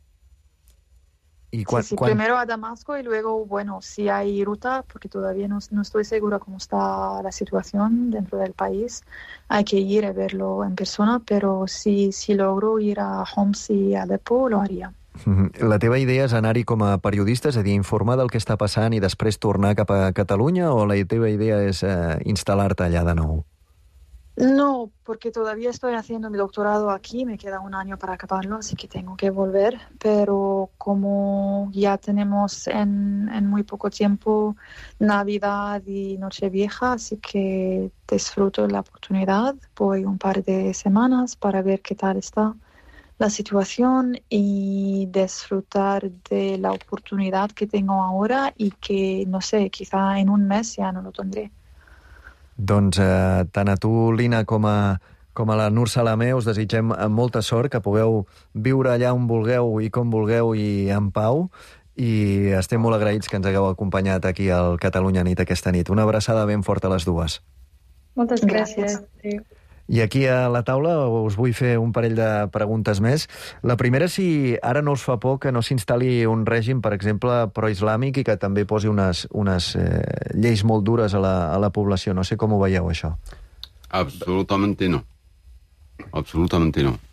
¿Y sí, primero a Damasco y luego, si hay ruta, porque todavía no estoy segura cómo está la situación dentro del país, hay que ir a verlo en persona, pero si logro ir a Homs i a Aleppo, lo haría. La teva idea és anar-hi com a periodista, és a dir, informar del que està passant i després tornar cap a Catalunya, o la teva idea és instal·lar-te allà de nou? No, porque todavía estoy haciendo mi doctorado aquí, me queda 1 año para acabarlo, así que tengo que volver, pero como ya tenemos en muy poco tiempo Navidad y Nochevieja, así que disfruto la oportunidad, voy un par de semanas para ver qué tal está la situación y disfrutar de la oportunidad que tengo ahora y que, no sé, quizá en un mes ya no lo tendré. Doncs tant a tu, Lina, com a la Nur Salamé, us desitgem molta sort, que pugueu viure allà on vulgueu i com vulgueu i en pau, i estem molt agraïts que ens hagueu acompanyat aquí al Catalunya Nit aquesta nit. Una abraçada ben forta a les dues. Moltes gràcies. I aquí a la taula us vull fer un parell de preguntes més. La primera, si ara no us fa por que no s'instal·li un règim, per exemple, proislàmic i que també posi unes lleis molt dures a la població. No sé com ho veieu, això. Absolutamente no. Absolutamente no.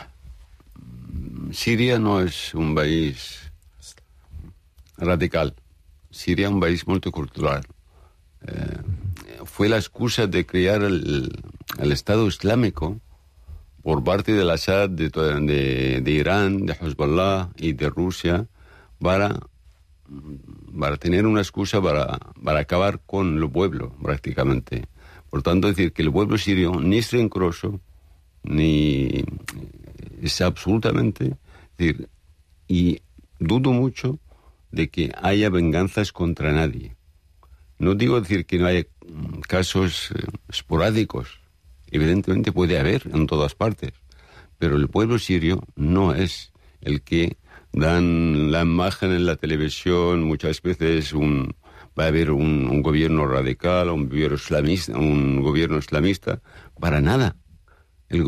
Siria no es un país radical. Siria es un país multicultural. Fue la excusa de crear el Estado Islámico por parte del Assad, de Irán, de Hezbollah y de Rusia para tener una excusa para acabar con el pueblo, prácticamente. Por tanto, decir que el pueblo sirio ni es rencoroso, ni es absolutamente... decir, y dudo mucho de que haya venganzas contra nadie. No digo decir que no haya casos esporádicos. Evidentemente puede haber en todas partes. Pero el pueblo sirio no es el que dan la imagen en la televisión. Muchas veces va a haber un gobierno radical, un gobierno islamista. Para nada. El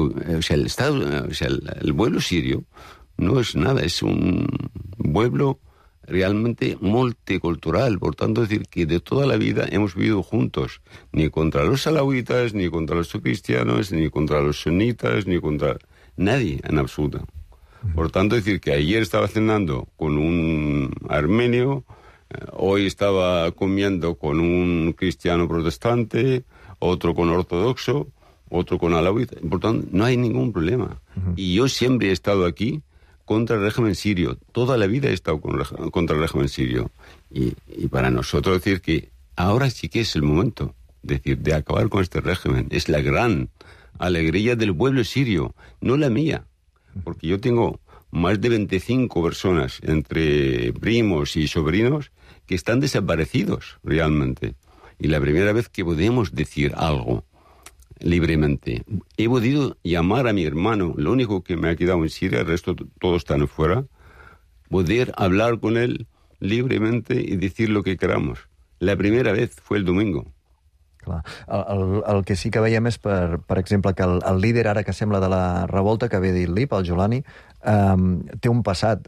pueblo sirio no es nada. Es un pueblo realmente multicultural, por tanto decir que de toda la vida hemos vivido juntos, ni contra los alawitas, ni contra los cristianos, ni contra los sunitas, ni contra nadie en absoluto. Por tanto decir que ayer estaba cenando con un armenio, hoy estaba comiendo con un cristiano protestante, otro con ortodoxo, otro con alawita, por tanto no hay ningún problema. Y yo siempre he estado aquí contra el régimen sirio. Toda la vida he estado contra el régimen sirio. Y para nosotros decir que ahora sí que es el momento de acabar con este régimen. Es la gran alegría del pueblo sirio, no la mía. Porque yo tengo más de 25 personas, entre primos y sobrinos, que están desaparecidos realmente. Y la primera vez que podemos decir algo libremente. He podido llamar a mi hermano, lo único que me ha quedado en Siria, el resto todos están fuera, poder hablar con él libremente y decir lo que queramos. La primera vez fue el domingo. Clar. El que sí que veiem és, per exemple, que el líder ara que sembla de la revolta, que ve d'Idlib, el Jolani, té un passat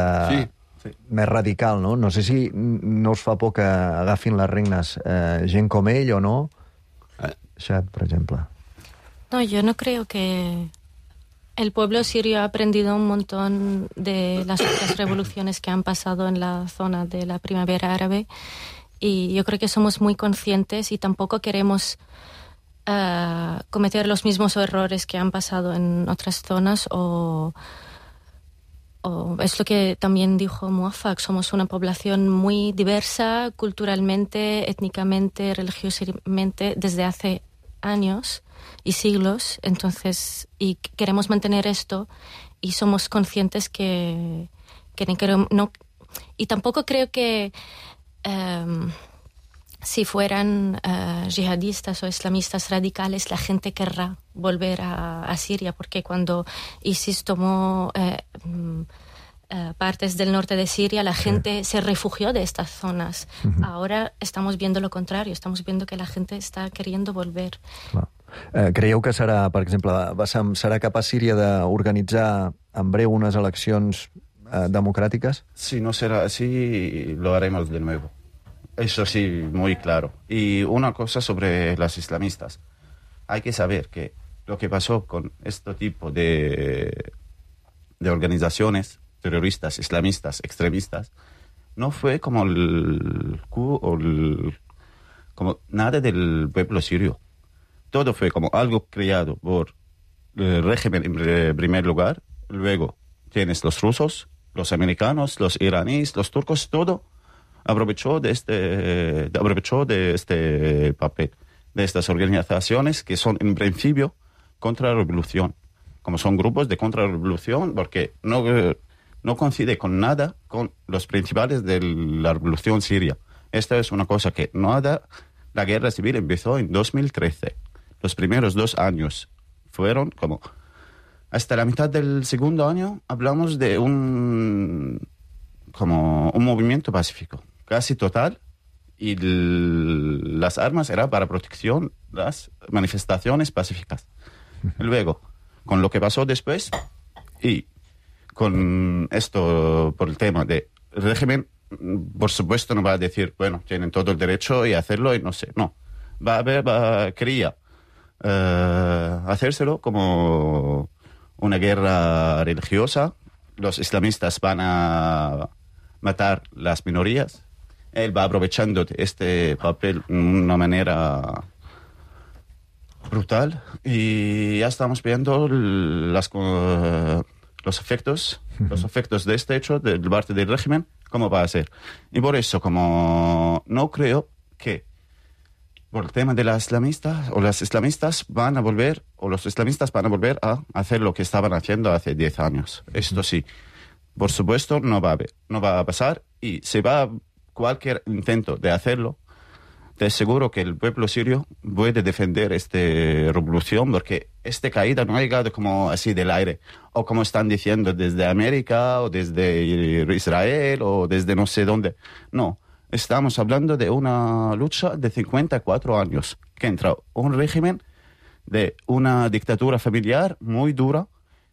més radical, no? No sé si no us fa por que agafin les regnes gent com ell o no. Shad, por ejemplo. No, yo no creo que el pueblo sirio ha aprendido un montón de las otras revoluciones que han pasado en la zona de la primavera árabe, y yo creo que somos muy conscientes y tampoco queremos cometer los mismos errores que han pasado en otras zonas, o es lo que también dijo Muafak, somos una población muy diversa culturalmente, étnicamente, religiosamente, desde hace años y siglos, entonces, y queremos mantener esto, y somos conscientes que no, y tampoco creo que si fueran yihadistas o islamistas radicales, la gente querrá volver a Siria, porque cuando ISIS tomó partes del norte de Siria, la gente se refugió de estas zonas. Ahora estamos viendo lo contrario, estamos viendo que la gente está queriendo volver. Creieu que serà, per exemple, serà capaç Síria d'organitzar en breu unes eleccions democráticas? Si no será así, lo haremos de nuevo. Eso sí, muy claro. Y una cosa sobre las islamistas. Hay que saber que lo que pasó con este tipo de organizaciones terroristas, islamistas, extremistas, no fue como como nada del pueblo sirio. Todo fue como algo creado por el régimen en primer lugar. Luego tienes los rusos, los americanos, los iraníes, los turcos, todo aprovechó de este papel, de estas organizaciones que son en principio contra la revolución. como son grupos de contrarrevolución, porque no coincide con nada con los principales de la revolución siria. Esta es una cosa que la guerra civil empezó en 2013. Los primeros 2 años fueron como... Hasta la mitad del segundo año hablamos de un movimiento pacífico, casi total, y las armas eran para protección, las manifestaciones pacíficas. Luego, con lo que pasó después, y con esto por el tema de régimen, por supuesto no va a decir, bueno, tienen todo el derecho y hacerlo y no sé, no. Quería hacérselo como una guerra religiosa. Los islamistas van a matar las minorías. Él va aprovechando este papel de una manera brutal y ya estamos viendo los efectos de este hecho de parte del régimen, cómo va a ser. Y por eso, como no creo que por el tema de las islamistas, o los islamistas van a volver a hacer lo que estaban haciendo hace 10 años. Esto sí, por supuesto, no va a pasar, y si va cualquier intento de hacerlo, te aseguro que el pueblo sirio puede defender esta revolución, porque esta caída no ha llegado como así del aire, o como están diciendo desde América, o desde Israel, o desde no sé dónde. No. Estamos hablando de una lucha de 54 años, que entra un régimen de una dictadura familiar muy dura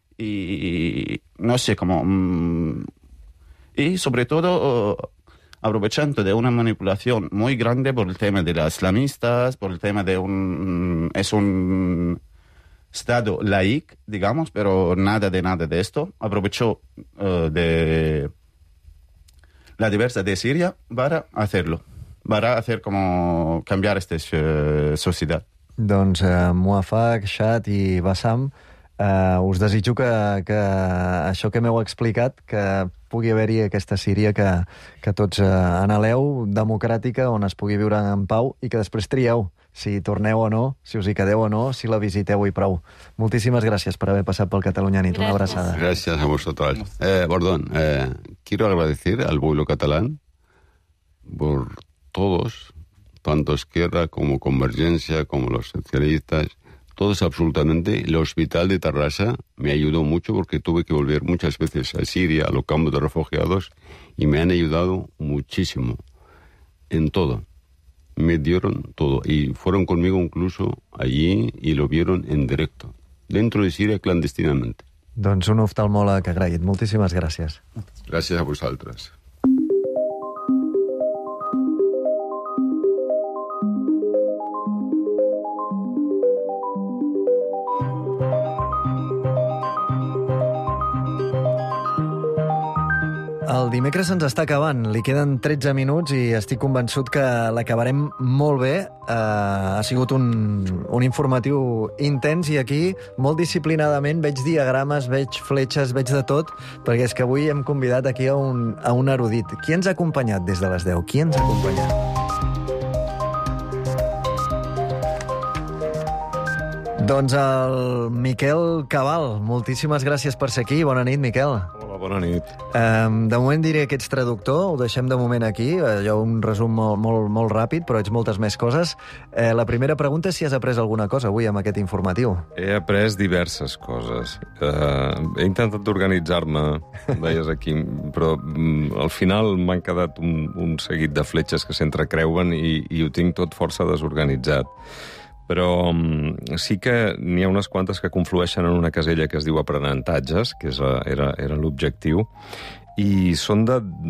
y no sé cómo... y sobre todo aprovechando de una manipulación muy grande por el tema de las islamistas, por el tema de es un Estado laic, digamos, pero nada de esto. Aprovechó de la diversidad de Siria para hacerlo, para hacer como canviar esta societat. Doncs Muafak, Shad i Bassam, us desitjo que això que m'heu explicat, que pugui haver-hi aquesta Síria que tots anheleu, democràtica, on es pugui viure en pau, i que després trieu si torneu o no, si us hi quedeu o no, si la visiteu i prou. Moltíssimes gràcies per haver passat pel Catalunya Nit. Una abraçada. Gracias a vosotros. Bordón, quiero agradecer al pueblo catalán por todos, tanto Esquerra como Convergencia, como los socialistas, todos absolutamente. El hospital de Tarrasa me ayudó mucho porque tuve que volver muchas veces a Siria, a los campos de refugiados, y me han ayudado muchísimo en todo. Me dieron todo y fueron conmigo incluso allí y lo vieron en directo, dentro de Siria clandestinamente. Doncs un oftalmòleg agraït. Moltíssimes gràcies. Gràcies a vosaltres. El dimecres se'ns està acabant, li queden 13 minuts i estic convençut que l'acabarem molt bé. Ha sigut un informatiu intens i aquí, molt disciplinadament, veig diagrames, veig fletxes, veig de tot, perquè és que avui hem convidat aquí a un erudit. Qui ens ha acompanyat des de les 10? Qui ens ha acompanyat? Doncs el Miquel Cabal. Moltíssimes gràcies per ser aquí. Bona nit, Miquel. Hola, bona nit. De moment diré que ets traductor, ho deixem de moment aquí, allò un resum molt ràpid, però ets moltes més coses. La primera pregunta és si has après alguna cosa avui amb aquest informatiu. He après diverses coses. He intentat organitzar-me, deies aquí, però al final m'han quedat un seguit de fletxes que s'entrecreuen i ho tinc tot força desorganitzat. Però sí que n'hi ha unes quantes que conflueixen en una casella que es diu aprenentatges, que era l'objectiu, i són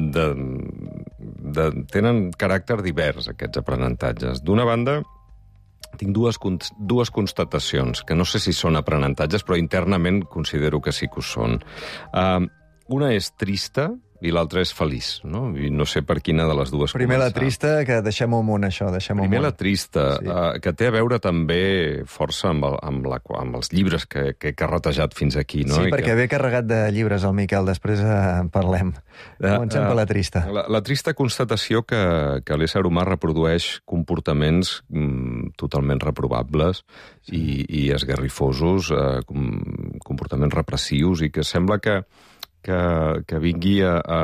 tenen caràcter divers, aquests aprenentatges. D'una banda, tinc dues constatacions, que no sé si són aprenentatges, però internament considero que sí que ho són. Una és trista, i l'altra és feliç, no? I no sé per quina de les dues Primer començar. la trista, que deixem-ho amunt, això, deixem-ho amunt. Primer la trista, que té a veure també força amb els llibres que he carretejat fins aquí, no? Sí, perquè ve carregat de llibres el Miquel, després parlem. Comencem per la trista. La trista constatació que l'ésser humà reprodueix comportaments totalment reprobables i esgarrifosos, comportaments comportaments repressius i que sembla que vingui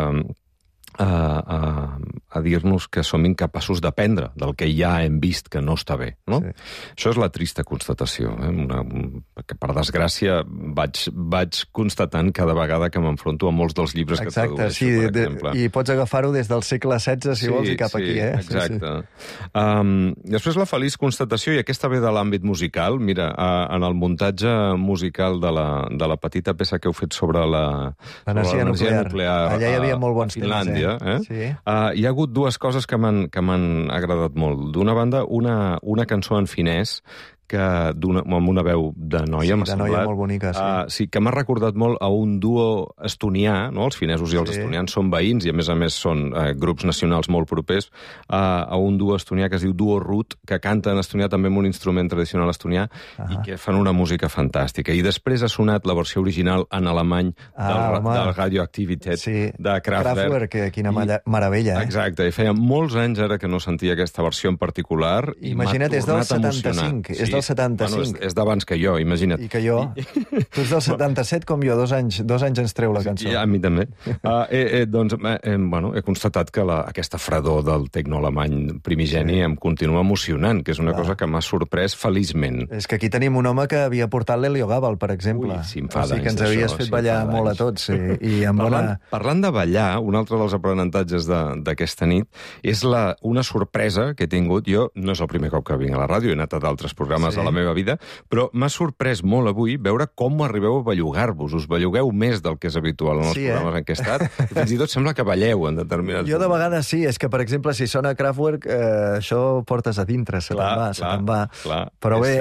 a dir-nos que som incapaços d'aprendre del que ja hem vist que no està bé, no? Sí. Això és la trista constatació, que per desgràcia vaig constatant cada vegada que m'enfronto a molts dels llibres que tradueixo, per exemple. I pots agafar-ho des del segle XVI, si vols, i cap aquí, eh? Exacte. Després la feliç constatació, i aquesta ve de l'àmbit musical, mira, en el muntatge musical de la petita peça que heu fet sobre l'energia nuclear allà hi havia molt bons temes, Sí. Hi ha hagut dues coses que m'han agradat molt. D'una banda, una cançó en finès amb una veu de noia, m'ha semblat. Sí, de noia molt bonica, sí. Sí, que m'ha recordat molt a un duo estonià, no? Els finesos i els estonians són veïns i, a més, són grups nacionals molt propers, a un duo estonià que es diu Duo Rut, que canta en estonià també amb un instrument tradicional estonià i que fan una música fantàstica. I després ha sonat la versió original en alemany del Radioaktivitet de Kraftwerk. Quina meravella, eh? Exacte, i feia molts anys ara que no sentia aquesta versió en particular i imagina't, és del 75, és del 75. Bueno, és d'abans que jo, imagina't. I que jo. Tu ets del 77 com jo, 2 anys ens treu la cançó. I a mi també. Doncs, he constatat que aquesta fredor del tecno-alemany primigeni em continua emocionant, que és una cosa que m'ha sorprès feliçment. És que aquí tenim un home que havia portat l'Elio Gabal, per exemple. Ui, fa que ens havies fet ballar molt a tots. Parlant de ballar, un altre dels aprenentatges d'aquesta nit és una sorpresa que he tingut. Jo no és el primer cop que vinc a la ràdio, he anat a d'altres programes a la meva vida, però m'ha sorprès molt avui veure com arribeu a bellugar-vos. Us bellugueu més del que és habitual en els programes en què he estat. Fins i tot sembla que balleu en determinats Jo de vegades sí, és que, per exemple, si sona Kraftwerk, això portes a dintre, se te'n va. Però bé,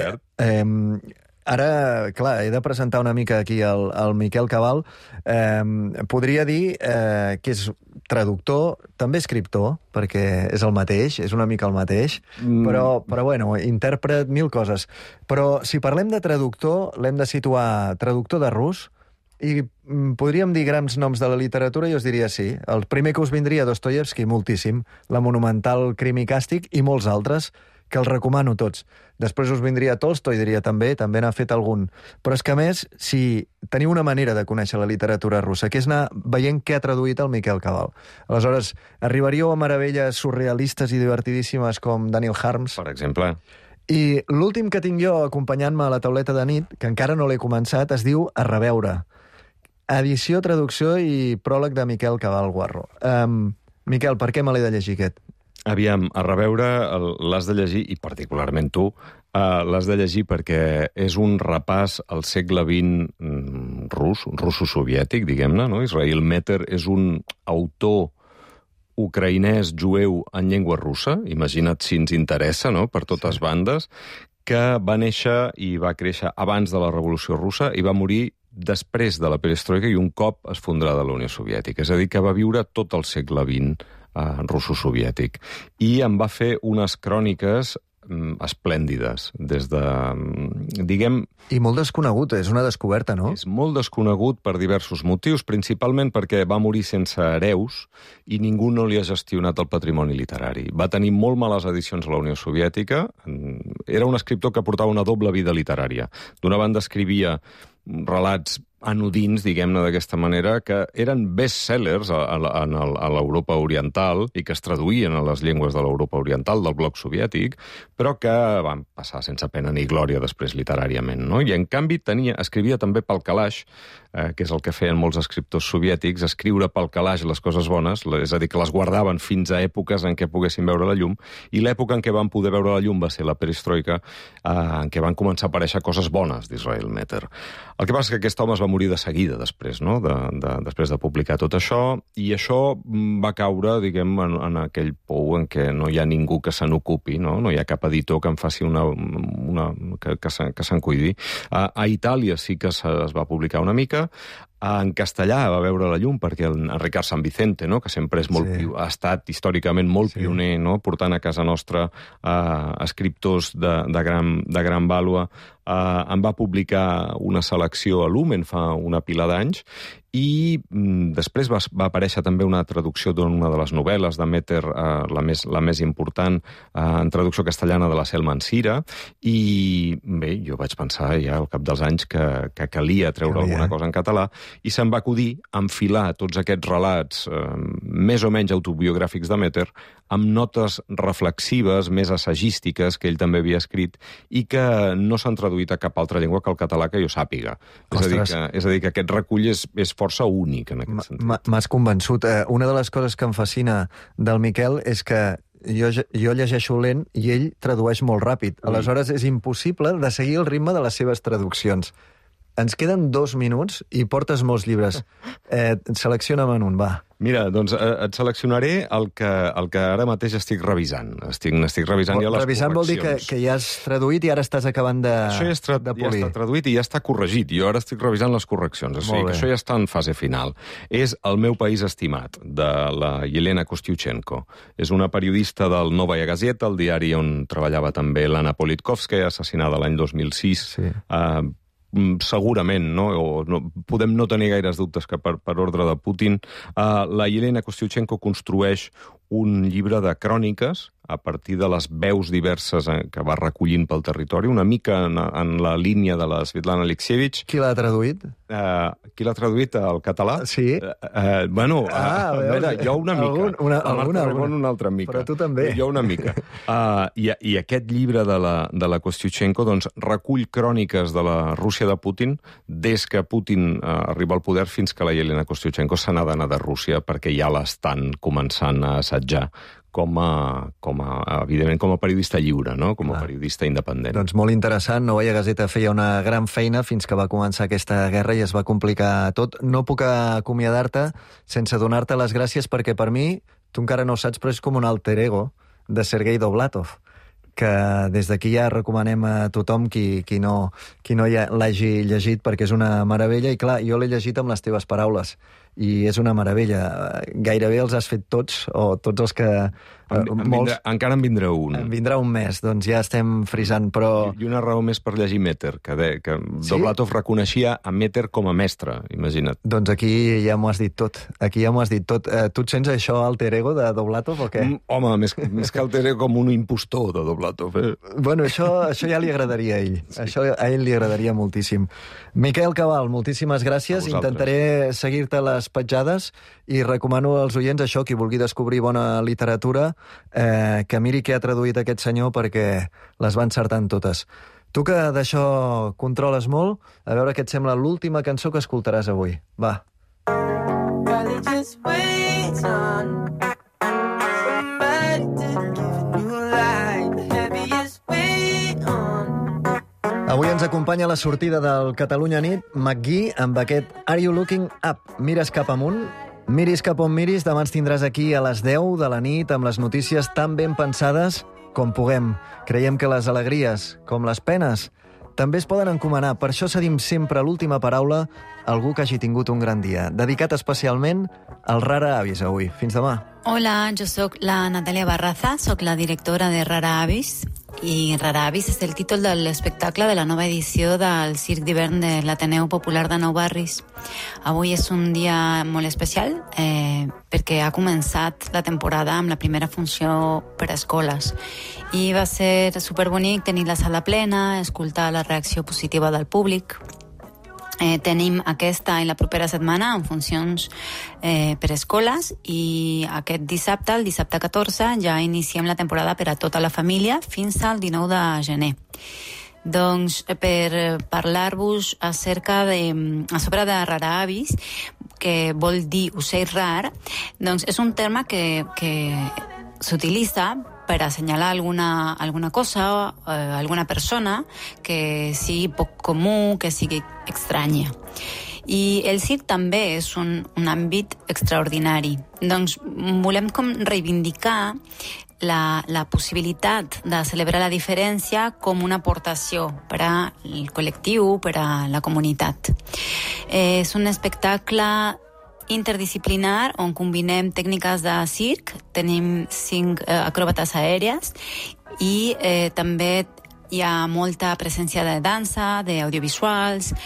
ara, clar, he de presentar una mica aquí el Miquel Cabal. Podria dir que és traductor, també escriptor, perquè és el mateix, és una mica el mateix, però bueno, intèrpret, mil coses. Però si parlem de traductor, l'hem de situar traductor de rus, i podríem dir grans noms de la literatura, jo us diria sí. El primer que us vindria, Dostoievski, moltíssim, la monumental Crim i Càstig, i molts altres, que els recomano tots. Després us vindria Tolstoi, diria també n'ha fet algun. Però és que, a més, si teniu una manera de conèixer la literatura russa, que és anar veient què ha traduït el Miquel Cabal. Aleshores, arribaríeu a meravelles surrealistes i divertidíssimes com Daniel Harms. Per exemple. I l'últim que tinc jo acompanyant-me a la tauleta de nit, que encara no l'he començat, es diu A reveure. Edició, traducció i pròleg de Miquel Cabal Guarro. Miquel, per què me l'he de llegir aquest? Aviam, a reveure l'has de llegir, i particularment tu, l'has de llegir perquè és un repàs al segle XX russo-soviètic, diguem-ne, no? Israel Meter és un autor ucraïnès jueu en llengua russa, imagina't si ens interessa, no?, per totes bandes, que va néixer i va créixer abans de la Revolució Russa i va morir després de la perestroika i un cop esfondrada la Unió Soviètica. És a dir, que va viure tot el segle XX russo-soviètic. I em va fer unes cròniques esplèndides, des de, diguem... I molt desconegut, és una descoberta, no? És molt desconegut per diversos motius, principalment perquè va morir sense hereus i ningú no li ha gestionat el patrimoni literari. Va tenir molt males edicions a la Unió Soviètica. Era un escriptor que portava una doble vida literària. D'una banda escrivia relats anodins, diguem-ne d'aquesta manera, que eren best-sellers a l'Europa oriental i que es traduïen a les llengües de l'Europa oriental, del bloc soviètic, però que van passar sense pena ni glòria després literàriament, no? I en canvi escrivia també pel calaix, que és el que feien molts escriptors soviètics, escriure pel calaix les coses bones, és a dir, que les guardaven fins a èpoques en què poguessin veure la llum, i l'època en què van poder veure la llum va ser la perestroika, en què van començar a aparèixer coses bones d'Israel Meter. El que passa és que aquest home es va morir de seguida després, no?, després de publicar tot això, i això va caure, diguem, en aquell pou en què no hi ha ningú que se n'ocupi, no? No hi ha cap editor que en faci que se'n cuidi. A Itàlia sí que es va publicar una mica. En castellà va veure la llum perquè el Ricard San Vicente, no?, que sempre ha estat històricament molt pioner, no?, portant a casa nostra escriptors de gran vàlua, en va publicar una selecció a Lumen fa una pila d'anys i després va aparèixer també una traducció d'una de les novel·les de Meter, la més important, en traducció castellana, de la Selma Cira, i bé, jo vaig pensar ja al cap dels anys que calia treure alguna cosa en català, i se'm va acudir enfilar tots aquests relats més o menys autobiogràfics de Meter amb notes reflexives, més assagístiques, que ell també havia escrit, i que no s'han traduït a cap altra llengua que el català que jo sàpiga. És a dir, que aquest recull és força únic en aquest sentit. M'has convençut. Una de les coses que em fascina del Miquel és que jo llegeixo lent i ell tradueix molt ràpid. Aleshores, és impossible de seguir el ritme de les seves traduccions. Ens queden 2 minuts i portes molts llibres. Selecciona'm un, va. Mira, doncs et seleccionaré el que ara mateix estic revisant. Estic revisant ja les revisant correccions. Vol dir que ja has traduït i ara estàs acabant de polir. Això ja està traduït i ja està corregit. Jo ara estic revisant les correccions. O sigui que això ja està en fase final. És El meu país estimat, de la Yelena Kostiuchenko. És una periodista del Novaya Gazeta, el diari on treballava també l'Anna Politkovskaya, assassinada l'any 2006. Sí. Segurament, podem no tenir gaires dubtes que per ordre de Putin, la Yelena Kostiuchenko construeix un llibre de cròniques a partir de les veus diverses que va recollint pel territori, una mica en la línia de la Svetlana Alexievich. Qui l'ha traduït? Qui l'ha traduït al català? Sí. Bueno, a veure, jo una mica. Una altra mica. Però tu també. Jo una mica. I aquest llibre de la Kostiuchenko doncs, recull cròniques de la Rússia de Putin des que Putin arriba al poder fins que la Yelena Kostiuchenko se n'ha d'anar de Rússia perquè ja l'estan començant a assetjar evidentment com a periodista lliure, no? Com a periodista independent. Doncs molt interessant. Novaya Gazeta feia una gran feina fins que va començar aquesta guerra i es va complicar tot. No puc acomiadar-te sense donar-te les gràcies perquè per mi, tu encara no ho saps, però és com un alter ego de Sergei Dovlatov, que des d'aquí ja recomanem a tothom qui no l'hagi llegit perquè és una meravella. I clar, jo l'he llegit amb les teves paraules i és una meravella. Gairebé els has fet tots, o tots els que... Encara en vindrà un. En vindrà un mes, doncs ja estem frisant, però... I una raó més per llegir Meter, que Dovlatov reconeixia a Meter com a mestre, imagina't. Doncs aquí ja m'ho has dit tot. Tu et sents això alter ego de Dovlatov o què? Home, més que alter ego, com un impostor de Dovlatov. Bueno, això ja li agradaria a ell. Sí. Això a ell li agradaria moltíssim. Miquel Cabal, moltíssimes gràcies. Intentaré seguir-te les petjades i recomano als oients això, qui vulgui descobrir bona literatura, que miri què ha traduït aquest senyor perquè les va encertant totes. Tu que d'això controles molt, a veure què et sembla l'última cançó que escoltaràs avui. Va. Avui ens acompanya a la sortida del Catalunya Nit McGee amb aquest Are You Looking Up? Mires cap amunt? Miris cap on miris, demà ens tindràs aquí a les 10 de la nit amb les notícies tan ben pensades com puguem. Creiem que les alegries, com les penes, també es poden encomanar. Per això cedim sempre l'última paraula a algú que hagi tingut un gran dia. Dedicat especialment al Rara Avis avui. Fins demà. Hola, jo sóc la Natàlia Barraza, sóc la directora de Rara Avis, i Rara Avis és el títol de l'espectacle de la nova edició del Circ d'Hivern de l'Ateneu Popular de Nou Barris. Avui és un dia molt especial perquè ha començat la temporada amb la primera funció per a escoles i va ser superbonic tenir la sala plena, escoltar la reacció positiva del públic. Tenim aquesta i la propera setmana en funcions per escoles i aquest dissabte, el dissabte 14, ja iniciem la temporada per a tota la família fins al 19 de gener. Doncs per parlar-vos a sobre de Rara Avis, que vol dir ocell rar, doncs és un terme que s'utilitza per assenyalar alguna cosa, alguna persona que sigui poc comú, que sigui estranya. I el circ també és un àmbit extraordinari. Doncs volem com reivindicar la possibilitat de celebrar la diferència com una aportació per al col·lectiu, per a la comunitat. És un espectacle interdisciplinar on combinem tècniques de circ, tenim 5 acròbates aèries i també hi ha molta presència de dansa, d'audiovisuals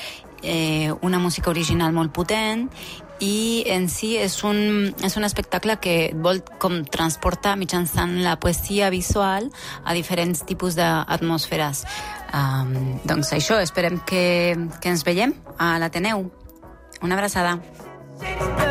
una música original molt potent, i en si és un espectacle que vol com transportar mitjançant la poesia visual a diferents tipus d'atmosferes. Doncs això, esperem que ens veiem a l'Ateneu. Una abraçada.